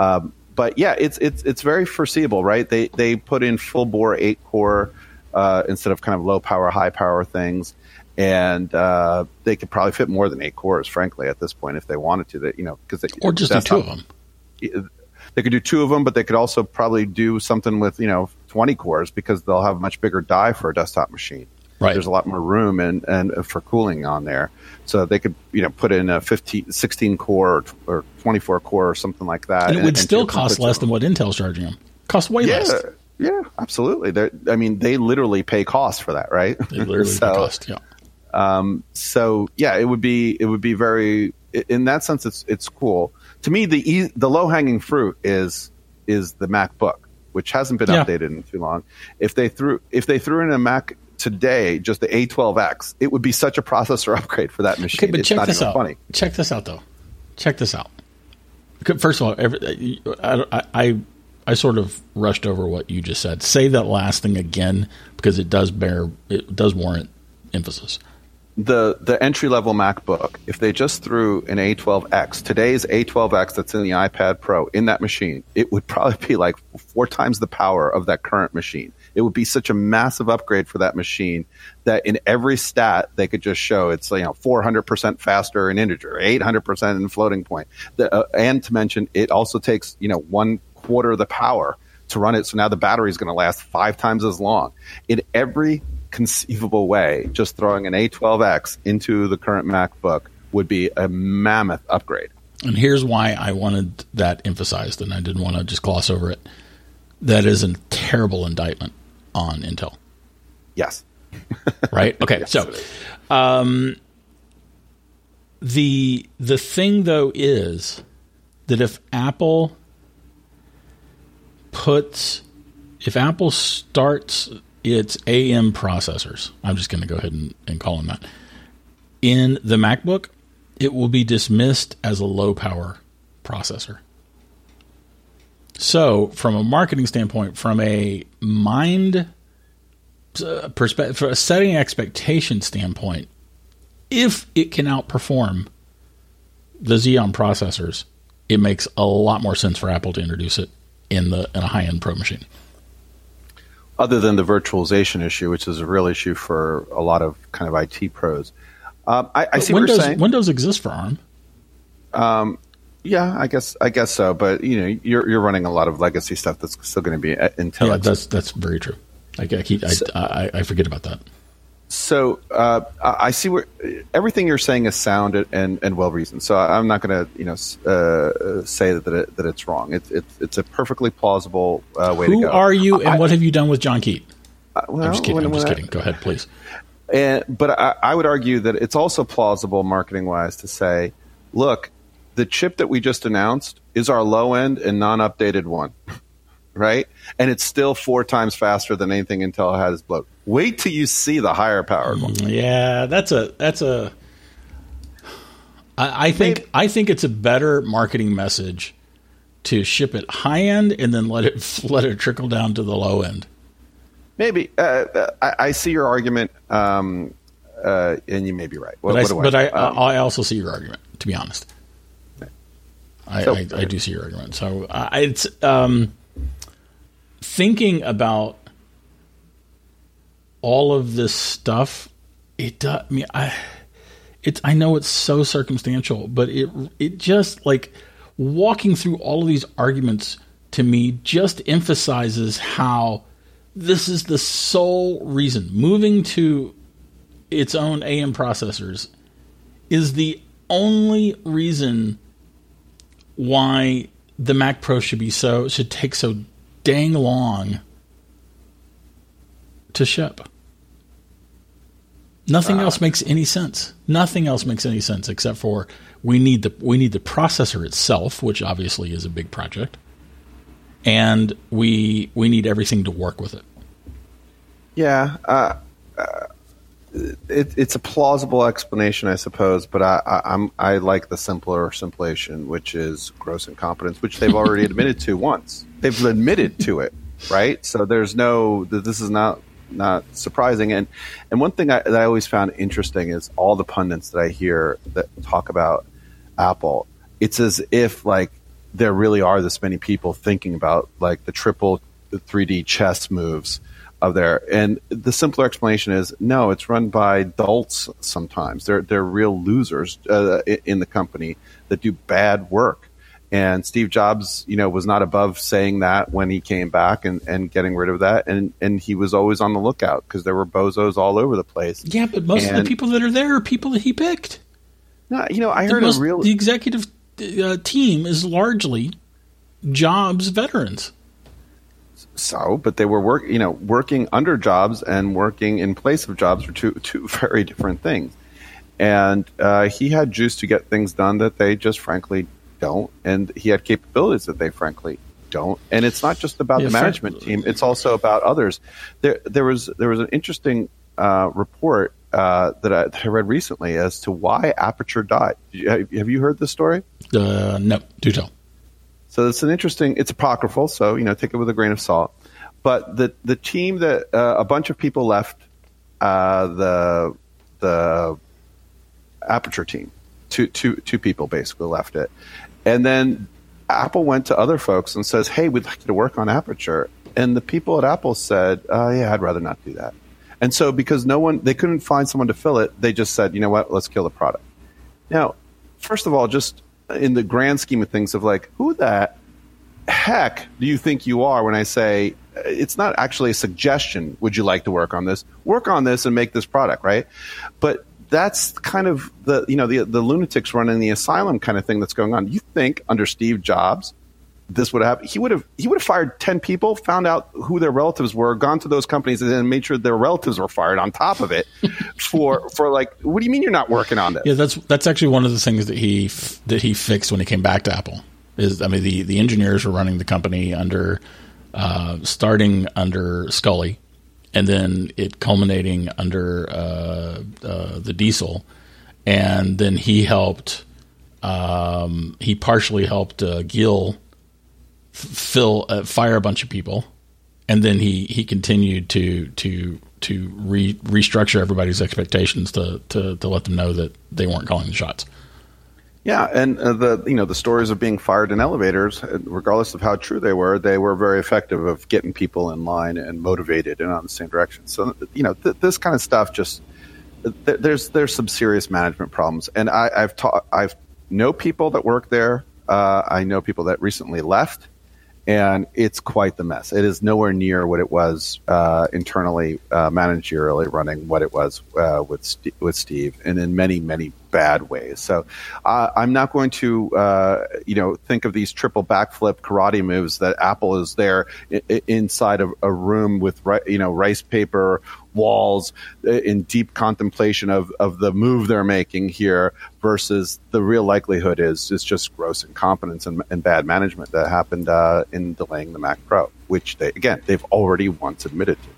But yeah, it's very foreseeable, right? They put in full bore 8-core instead of kind of low power, high power things, and they could probably fit more than 8 cores, frankly, at this point if they wanted to. Or just do 2 of them. They could do 2 of them, but they could also probably do something with 20 cores because they'll have a much bigger die for a desktop machine. Right. There's a lot more room and for cooling on there. So they could, put in a 16 core or 24 core or something like that. And it would still cost less than what Intel's charging them. Cost way less. Yeah, absolutely. They literally pay cost for that, right? They literally pay cost, yeah. So yeah, it would be very, in that sense, it's cool. To me, the low hanging fruit is the MacBook, which hasn't been updated in too long. If they threw in a Mac today, just the A12X, it would be such a processor upgrade for that machine. Okay, but it's check not this even out. Funny. Check this out, though. Check this out. First of all, I sort of rushed over what you just said. Say that last thing again, because it does warrant emphasis. The entry level MacBook, if they just threw an A12X, today's A12X that's in the iPad Pro in that machine, it would probably be like 4 times the power of that current machine. It would be such a massive upgrade for that machine that in every stat they could just show it's 400% faster in integer, 800% in floating point, and to mention it also takes 1/4 of the power to run it. So now the battery is going to last 5 times as long. In every conceivable way, just throwing an A12X into the current MacBook would be a mammoth upgrade. And here's why I wanted that emphasized, and I didn't want to just gloss over it. That is a terrible indictment on Intel. Yes. Right? Okay. Yes, so the thing, though, is that if Apple starts its AM processors, I'm just going to go ahead and call them that, in the MacBook, it will be dismissed as a low-power processor. So, from a marketing standpoint, from a mind perspective, from a setting expectation standpoint, if it can outperform the Xeon processors, it makes a lot more sense for Apple to introduce it in a high-end Pro machine. Other than the virtualization issue, which is a real issue for a lot of kind of IT pros. I see what you're saying. Windows exists for ARM. Yeah, I guess so. But you're running a lot of legacy stuff that's still going to be Intel. Yeah, that's very true. I forget about that. So I see where everything you're saying is sound and well reasoned. So I'm not going to say that it's wrong. It's a perfectly plausible way to go. Who are you, and what have you done with John Keat? Well, I'm just kidding. Go ahead, please. But I would argue that it's also plausible marketing wise to say, look, the chip that we just announced is our low end and non-updated one, right? And it's still 4 times faster than anything Intel has blown. Wait till you see the higher powered one. Yeah, I think it's a better marketing message to ship it high end and then let it trickle down to the low end. Maybe I see your argument, and you may be right. I also see your argument. To be honest, I do see your argument. So it's thinking about all of this stuff. I know it's so circumstantial, but it just, like, walking through all of these arguments to me just emphasizes how this is the sole reason moving to its own AM processors is the only reason why the Mac Pro should take so dang long to ship. Nothing else makes any sense. Nothing else makes any sense except for we need the processor itself, which obviously is a big project, and we need everything to work with it. Yeah, it's a plausible explanation, I suppose, but I like the simpler simulation, which is gross incompetence, which they've already admitted to once. They've admitted to it, right? So there's this is not surprising. And one thing that I always found interesting is all the pundits that I hear that talk about Apple. It's as if like there really are this many people thinking about like the 3D chess moves of there. And the simpler explanation is no, it's run by adults sometimes. They're real losers in the company that do bad work. And Steve Jobs, was not above saying that when he came back and getting rid of that. And he was always on the lookout because there were bozos all over the place. Yeah, but most of the people that are there are people that he picked. No, I heard the executive team is largely Jobs veterans. So, but they were working under Jobs and working in place of Jobs were two very different things. And he had juice to get things done that they just frankly don't, and he had capabilities that they frankly don't. And it's not just about the management team; it's also about others. There was an interesting report that I read recently as to why Aperture died. Have you heard this story? No, do tell. So it's apocryphal, so take it with a grain of salt. But the team that a bunch of people left the Aperture team, two people basically left it, and then Apple went to other folks and says, "Hey, we'd like you to work on Aperture," and the people at Apple said, "Yeah, I'd rather not do that." And so because they couldn't find someone to fill it, they just said, "You know what? Let's kill the product." Now, first of all, just in the grand scheme of things of like, who the heck do you think you are when I say it's not actually a suggestion, would you like to work on this? Work on this and make this product, right? But that's kind of the lunatics running the asylum kind of thing that's going on. You think under Steve Jobs this would have happened? He would have fired 10 people, found out who their relatives were, gone to those companies and then made sure their relatives were fired on top of it for like, what do you mean you're not working on this? Yeah, that's actually one of the things that he fixed when he came back to Apple. The engineers were running the company under starting under Scully, and then it culminating under the Diesel, and then he partially helped Gil fire a bunch of people, and then he continued to restructure everybody's expectations to let them know that they weren't calling the shots. Yeah, and the stories of being fired in elevators, regardless of how true they were very effective of getting people in line and motivated and on the same direction. So this kind of stuff just there's some serious management problems, and I've know people that work there. I know people that recently left, and it's quite the mess. It is nowhere near what it was internally, managerially running what it was with Steve, and in many, many bad ways. So I'm not going to think of these triple backflip karate moves that Apple is there inside of a room with rice paper walls in deep contemplation of the move they're making here versus the real likelihood is just gross incompetence and bad management that happened in delaying the Mac Pro, which they've already once admitted to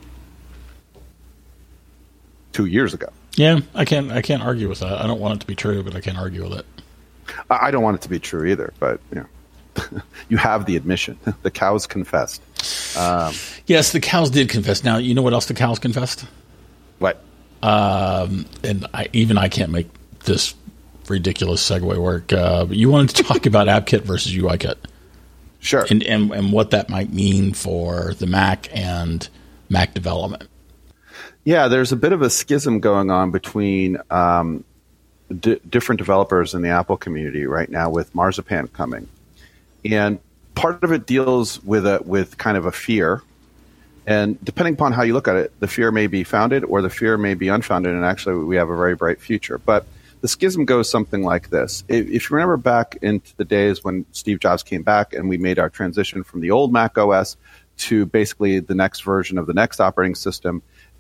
2 years ago. Yeah, I can't argue with that. I don't want it to be true, but I can't argue with it. I don't want it to be true either, but you have the admission. The cows confessed. Yes, the cows did confess. Now, you know what else the cows confessed? What? And I can't make this ridiculous segue work. But you wanted to talk about AppKit versus UIKit. Sure. And what that might mean for the Mac and Mac development. Yeah, there's a bit of a schism going on between different developers in the Apple community right now with Marzipan coming. And part of it deals with kind of a fear. And depending upon how you look at it, the fear may be founded or the fear may be unfounded, and actually we have a very bright future. But the schism goes something like this. If you remember back into the days when Steve Jobs came back and we made our transition from the old Mac OS to basically the next version of the next operating system,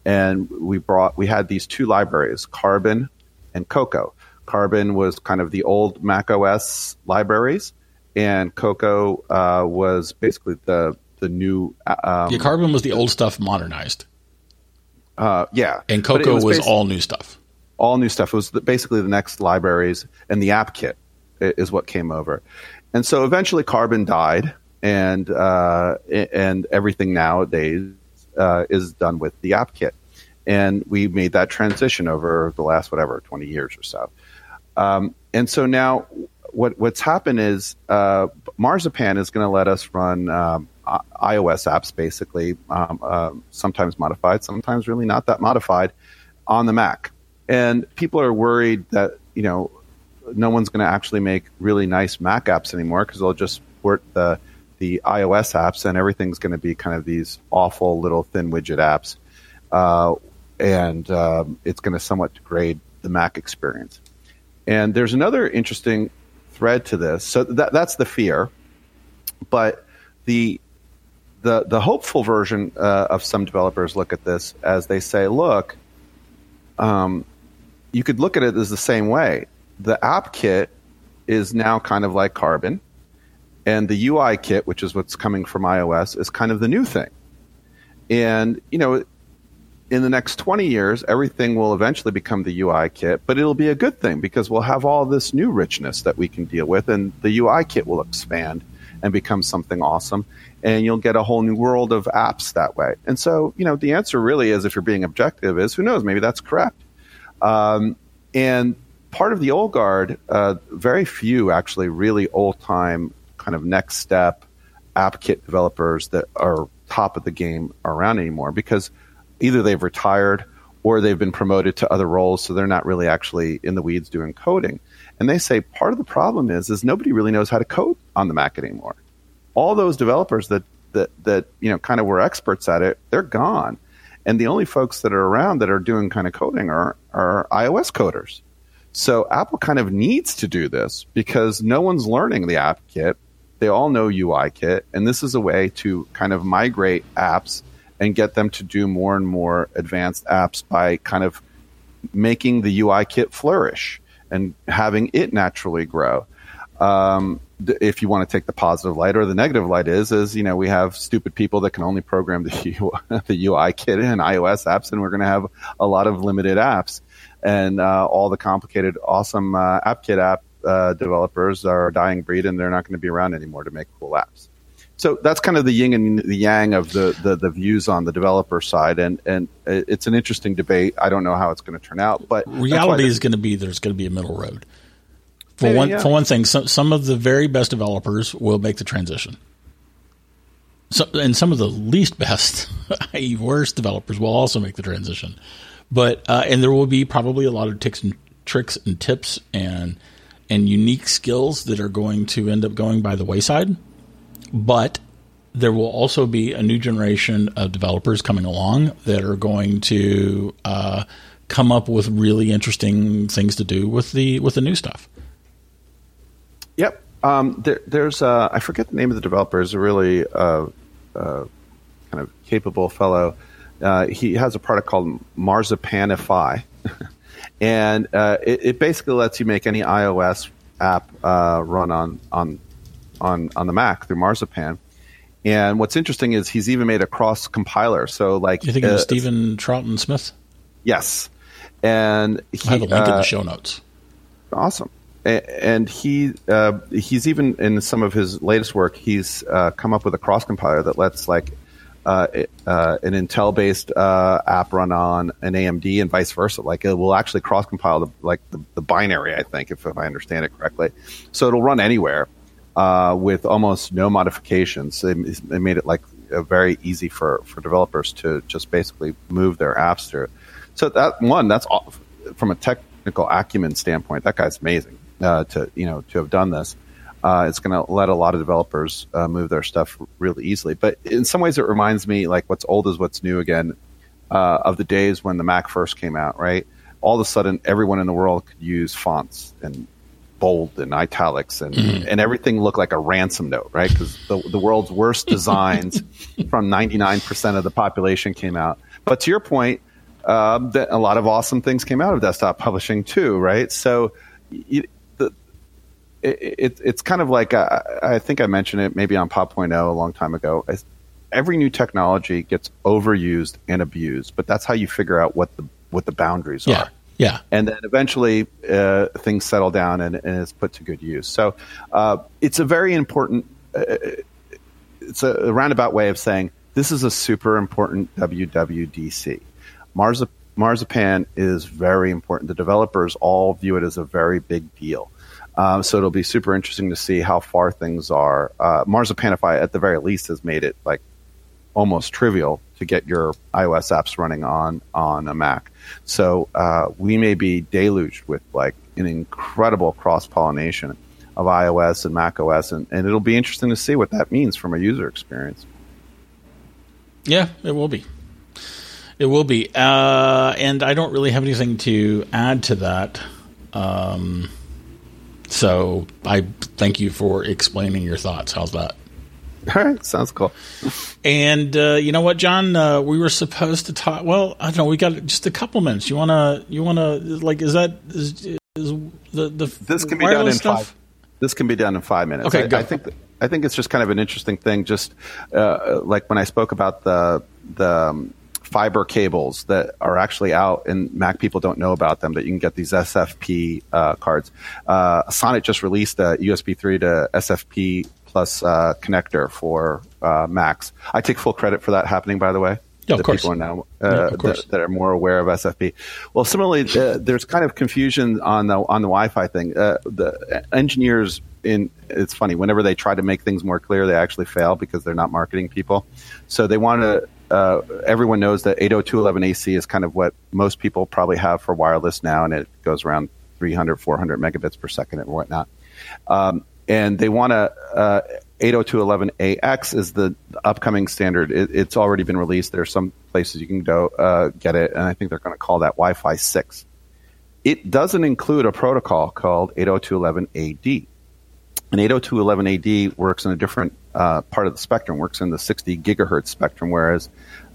and we had these two libraries, Carbon and Cocoa. Carbon was kind of the old Mac OS libraries, and Cocoa was basically the new. Carbon was the old stuff modernized. Yeah, and Cocoa was all new stuff. All new stuff. It was basically the next libraries, and the app kit is what came over. And so eventually Carbon died, and everything nowadays is done with the app kit. And we made that transition over the last, 20 years or so. And so now what's happened is Marzipan is going to let us run iOS apps, basically, sometimes modified, sometimes really not that modified, on the Mac. And people are worried that, no one's going to actually make really nice Mac apps anymore because they'll just port the iOS apps, and everything's going to be kind of these awful little thin widget apps. And it's going to somewhat degrade the Mac experience. And there's another interesting thread to this. So that's the fear. But the hopeful version of some developers look at this as they say, look, you could look at it as the same way. The app kit is now kind of like Carbon, and the UI kit, which is what's coming from iOS, is kind of the new thing. And, in the next 20 years, everything will eventually become the UI kit, but it'll be a good thing because we'll have all this new richness that we can deal with, and the UI kit will expand and become something awesome, and you'll get a whole new world of apps that way. And so, the answer really is, if you're being objective, is who knows, maybe that's correct. And part of the old guard, very few actually really old-time kind of next step app kit developers that are top of the game are around anymore because either they've retired or they've been promoted to other roles, so they're not really actually in the weeds doing coding. And they say part of the problem is nobody really knows how to code on the Mac anymore. All those developers that kind of were experts at it, they're gone. And the only folks that are around that are doing kind of coding are iOS coders. So Apple kind of needs to do this because no one's learning the app kit. They all know UI kit, and this is a way to kind of migrate apps and get them to do more and more advanced apps by kind of making the UI kit flourish and having it naturally grow. If you want to take the positive light, or the negative light is we have stupid people that can only program the UI kit in iOS apps, and we're going to have a lot of limited apps. And all the complicated, awesome AppKit developers are a dying breed, and they're not going to be around anymore to make cool apps. So that's kind of the yin and the yang of the views on the developer side, and it's an interesting debate. I don't know how it's going to turn out, but reality is going to be there's going to be a middle road. For one thing, some of the very best developers will make the transition. And some of the least best, i.e. worst developers will also make the transition. But and there will be probably a lot of tricks and tips and unique skills that are going to end up going by the wayside. But there will also be a new generation of developers coming along that are going to come up with really interesting things to do with the new stuff. Yep. There's I forget the name of the developer. Is a really kind of capable fellow. He has a product called Marzipanify, and it basically lets you make any iOS app run on the Mac through Marzipan. And what's interesting is he's even made a cross compiler. So, like, you think of Stephen Troughton Smith? Yes, and I have a link in the show notes. Awesome. And he's even in some of his latest work, he's come up with a cross compiler that lets an Intel-based app run on an AMD and vice versa. Like, it will actually cross compile the binary, I think, if I understand it correctly. So it'll run anywhere with almost no modifications. It made it very easy for developers to just basically move their apps through. So that's from a technical acumen standpoint, that guy's amazing. To have done this, it's going to let a lot of developers move their stuff really easily. But in some ways, it reminds me, like, what's old is what's new again, of the days when the Mac first came out. Right, all of a sudden, everyone in the world could use fonts and bold and italics, and everything looked like a ransom note, right? Because the world's worst designs from 99% of the population came out. But to your point, that a lot of awesome things came out of desktop publishing too, right? So it's kind of like I think I mentioned it maybe on Pop.0 a long time ago. Every new technology gets overused and abused, but that's how you figure out what the boundaries are. Yeah. And then eventually things settle down and it's put to good use. So it's a very important, it's a roundabout way of saying this is a super important WWDC. Marzipan is very important. The developers all view it as a very big deal. So it'll be super interesting to see how far things are. Marzipanify, at the very least, has made it like almost trivial to get your iOS apps running on a Mac. So we may be deluged with like an incredible cross-pollination of iOS and macOS, and it'll be interesting to see what that means from a user experience. Yeah, it will be. It will be. And I don't really have anything to add to that. So I thank you for explaining your thoughts. How's that? All right, sounds cool. And you know what, John? We were supposed to talk. Well, I don't know. We got just a couple minutes. You wanna like? Is the this can be wireless done in stuff? 5? This can be done in 5 minutes. Okay, go. I think it's just kind of an interesting thing. Just like when I spoke about the fiber cables that are actually out, and Mac people don't know about them, that you can get these SFP cards. Sonnet just released a USB 3 to SFP plus connector for Macs. I take full credit for that happening, by the way. Yeah, of course. People are now that are more aware of SFP. Well, similarly, there's kind of confusion on the Wi-Fi thing. The engineers it's funny, whenever they try to make things more clear, they actually fail because they're not marketing people. So they want to. Everyone knows that 802.11ac is kind of what most people probably have for wireless now, and it goes around 300, 400 megabits per second and whatnot. And they want to 802.11ax is the upcoming standard. It's already been released. There are some places you can go get it, and I think they're going to call that Wi-Fi 6. It doesn't include a protocol called 802.11ad. And 802.11ad works in a different part of the spectrum, works in the 60 gigahertz spectrum, whereas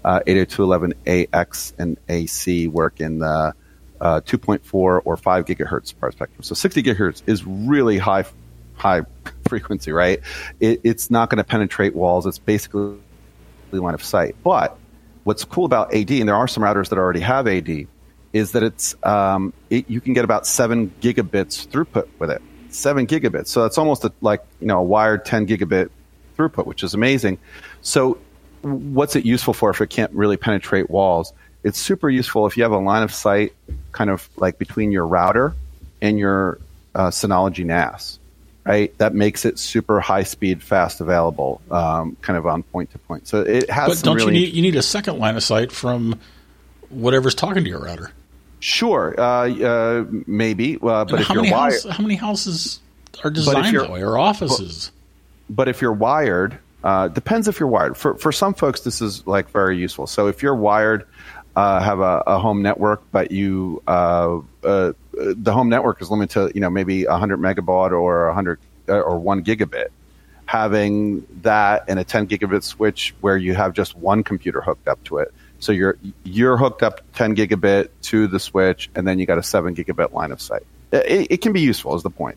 802.11ax and AC work in the 2.4 or 5 gigahertz part of the spectrum. So 60 gigahertz is really high frequency, right? It's not going to penetrate walls. It's basically line of sight. But what's cool about AD, and there are some routers that already have AD, is that it's you can get about 7 gigabits throughput with it. 7 gigabits. So it's almost a wired 10 gigabit throughput, which is amazing. So what's it useful for if it can't really penetrate walls? It's super useful if you have a line of sight kind of like between your router and your Synology NAS, right? That makes it super high speed, fast available, kind of on point to point. So it has But some don't you need a second line of sight from whatever's talking to your router? Sure, maybe. But if you're wired, how many houses are designed that way, or offices? But if you're wired, depends if you're wired. For some folks, this is like very useful. So if you're wired, have a home network, but you the home network is limited to maybe 100 megabaud or 100 or 1 gigabit. Having that and a 10 gigabit switch where you have just one computer hooked up to it. So you're hooked up 10 gigabit to the switch, and then you got a 7 gigabit line of sight. It can be useful, is the point.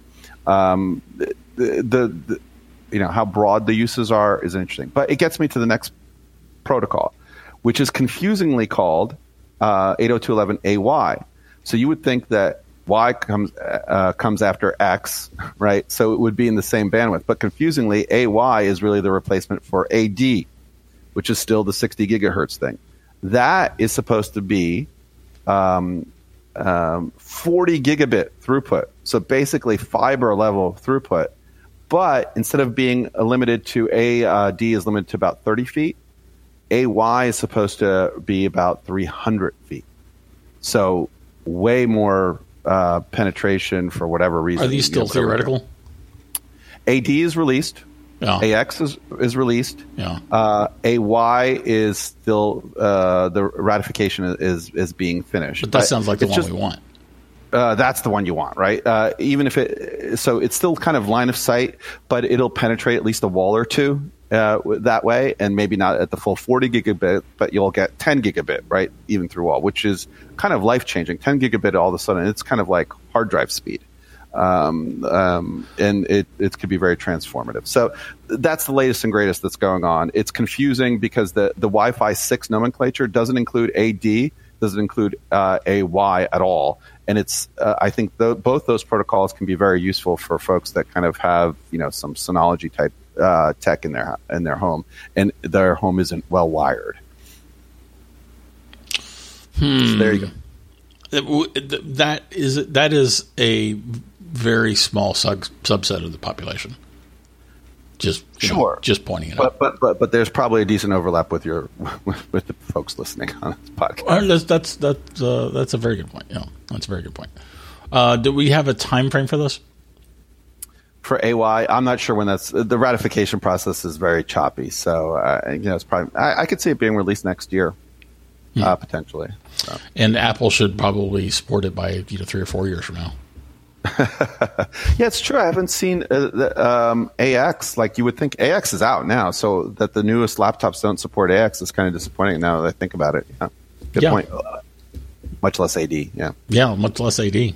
How broad the uses are is interesting, but it gets me to the next protocol, which is confusingly called 802.11ay. So you would think that Y comes after X, right? So it would be in the same bandwidth, but confusingly, AY is really the replacement for AD, which is still the 60 gigahertz thing. That is supposed to be 40 gigabit throughput. So basically fiber level throughput. But instead of being limited to AD is limited to about 30 feet, AY is supposed to be about 300 feet. So way more penetration for whatever reason. Are these still theoretical? AD is released. Yeah. AX is released. Yeah. AY is still the ratification is being finished. But that sounds like the one we want. That's the one you want, right? Even if it's still kind of line of sight, but it'll penetrate at least a wall or two. that way, and maybe not at the full 40 gigabit, but you'll get 10 gigabit, right, even through all, which is kind of life-changing. 10 gigabit all of a sudden, it's kind of like hard drive speed. And it could be very transformative. So that's the latest and greatest that's going on. It's confusing because the Wi-Fi 6 nomenclature doesn't include AD, doesn't include AY at all. And it's I think both those protocols can be very useful for folks that kind of have some Synology type tech in their home, and their home isn't well wired. So there you go. That is a very small subset of the population. Just pointing it out. But there's probably a decent overlap with the folks listening on this podcast. That's a very good point. Yeah, that's a very good point. Do we have a time frame for this? For AY, I'm not sure when the ratification process is very choppy. So it's probably I could see it being released next year. Potentially. So. And Apple should probably support it by 3 or 4 years from now. Yeah, it's true. I haven't seen AX. Like you would think AX is out now, so that the newest laptops don't support AX is kind of disappointing now that I think about it. Yeah. Good point. Much less AD. Yeah. Yeah, much less AD.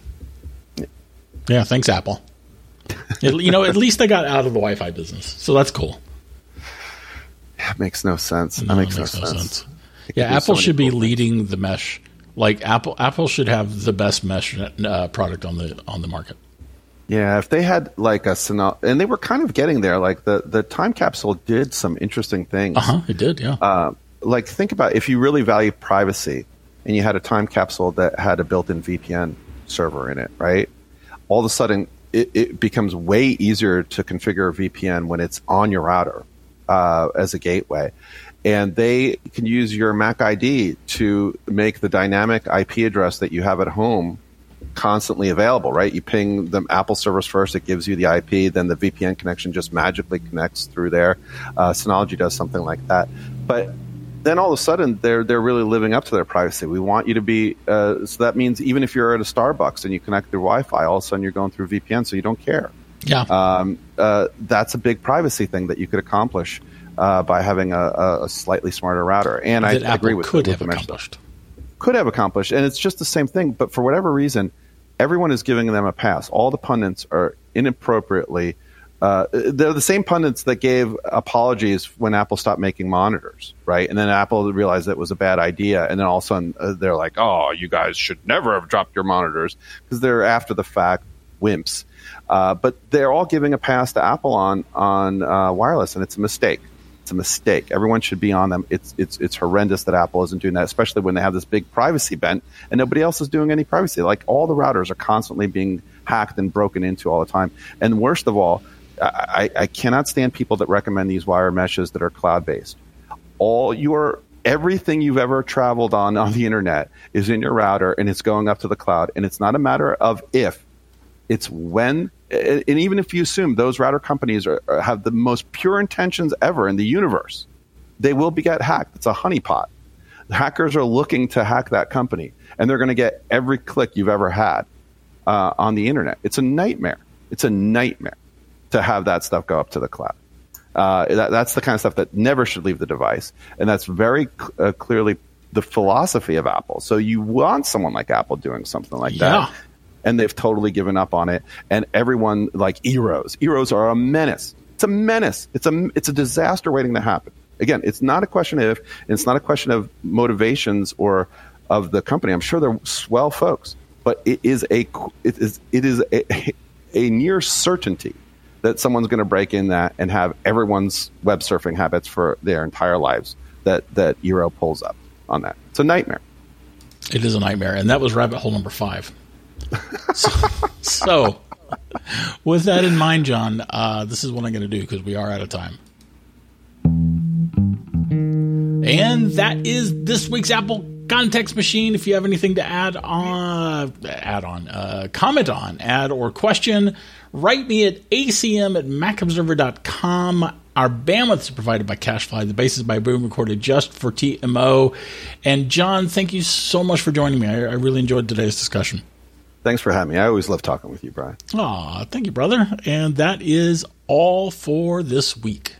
Yeah, thanks, Apple. At least they got out of the Wi-Fi business, so that's cool. Yeah, it makes no sense. That makes no sense. Yeah, Apple should be leading the mesh. Like Apple should have the best mesh product on the market. Yeah, if they had like and they were kind of getting there. Like the time capsule did some interesting things. It did. Yeah. Like think about if you really value privacy, and you had a time capsule that had a built-in VPN server in it, right? All of a sudden, it becomes way easier to configure a VPN when it's on your router as a gateway. And they can use your Mac ID to make the dynamic IP address that you have at home constantly available, right? You ping the Apple servers first, it gives you the IP, then the VPN connection just magically connects through there. Synology does something like that. But then all of a sudden, they're really living up to their privacy. We want you to be, so that means even if you're at a Starbucks and you connect through Wi-Fi, all of a sudden you're going through VPN, so you don't care. Yeah. That's a big privacy thing that you could accomplish by having a slightly smarter router. And I agree with could have accomplished. Could have accomplished. And it's just the same thing. But for whatever reason, everyone is giving them a pass. All the pundits are inappropriately. They're the same pundits that gave apologies when Apple stopped making monitors, right? And then Apple realized that it was a bad idea. And then all of a sudden, they're like, oh, you guys should never have dropped your monitors because they're after the fact wimps. But they're all giving a pass to Apple on wireless, and it's a mistake. It's a mistake. Everyone should be on them. It's horrendous that Apple isn't doing that, especially when they have this big privacy bent and nobody else is doing any privacy. Like all the routers are constantly being hacked and broken into all the time. And worst of all, I cannot stand people that recommend these wire meshes that are cloud-based. Everything you've ever traveled on the internet is in your router and it's going up to the cloud. And it's not a matter of if, it's when. And even if you assume those router companies have the most pure intentions ever in the universe, they will get hacked. It's a honeypot. The hackers are looking to hack that company, and they're going to get every click you've ever had on the internet. It's a nightmare. It's a nightmare to have that stuff go up to the cloud. That's the kind of stuff that never should leave the device, and that's very clearly the philosophy of Apple. So you want someone like Apple doing something like that. And they've totally given up on it. And everyone, like Eros are a menace. It's a menace. It's a disaster waiting to happen. Again, it's not a question of if, and it's not a question of motivations or of the company. I'm sure they're swell folks, but it is a near certainty that someone's going to break in that and have everyone's web surfing habits for their entire lives that Eero pulls up on that. It's a nightmare. It is a nightmare. And that was rabbit hole number 5. So, with that in mind, John, this is what I'm going to do because we are out of time. And that is this week's Apple Context Machine. If you have anything to comment on, add, or question, write me at acm@macobserver.com. Our bandwidth is provided by CacheFly. The bass is by Boom, recorded just for TMO. And John, thank you so much for joining me. I really enjoyed today's discussion. Thanks for having me. I always love talking with you, Brian. Aw, thank you, brother. And that is all for this week.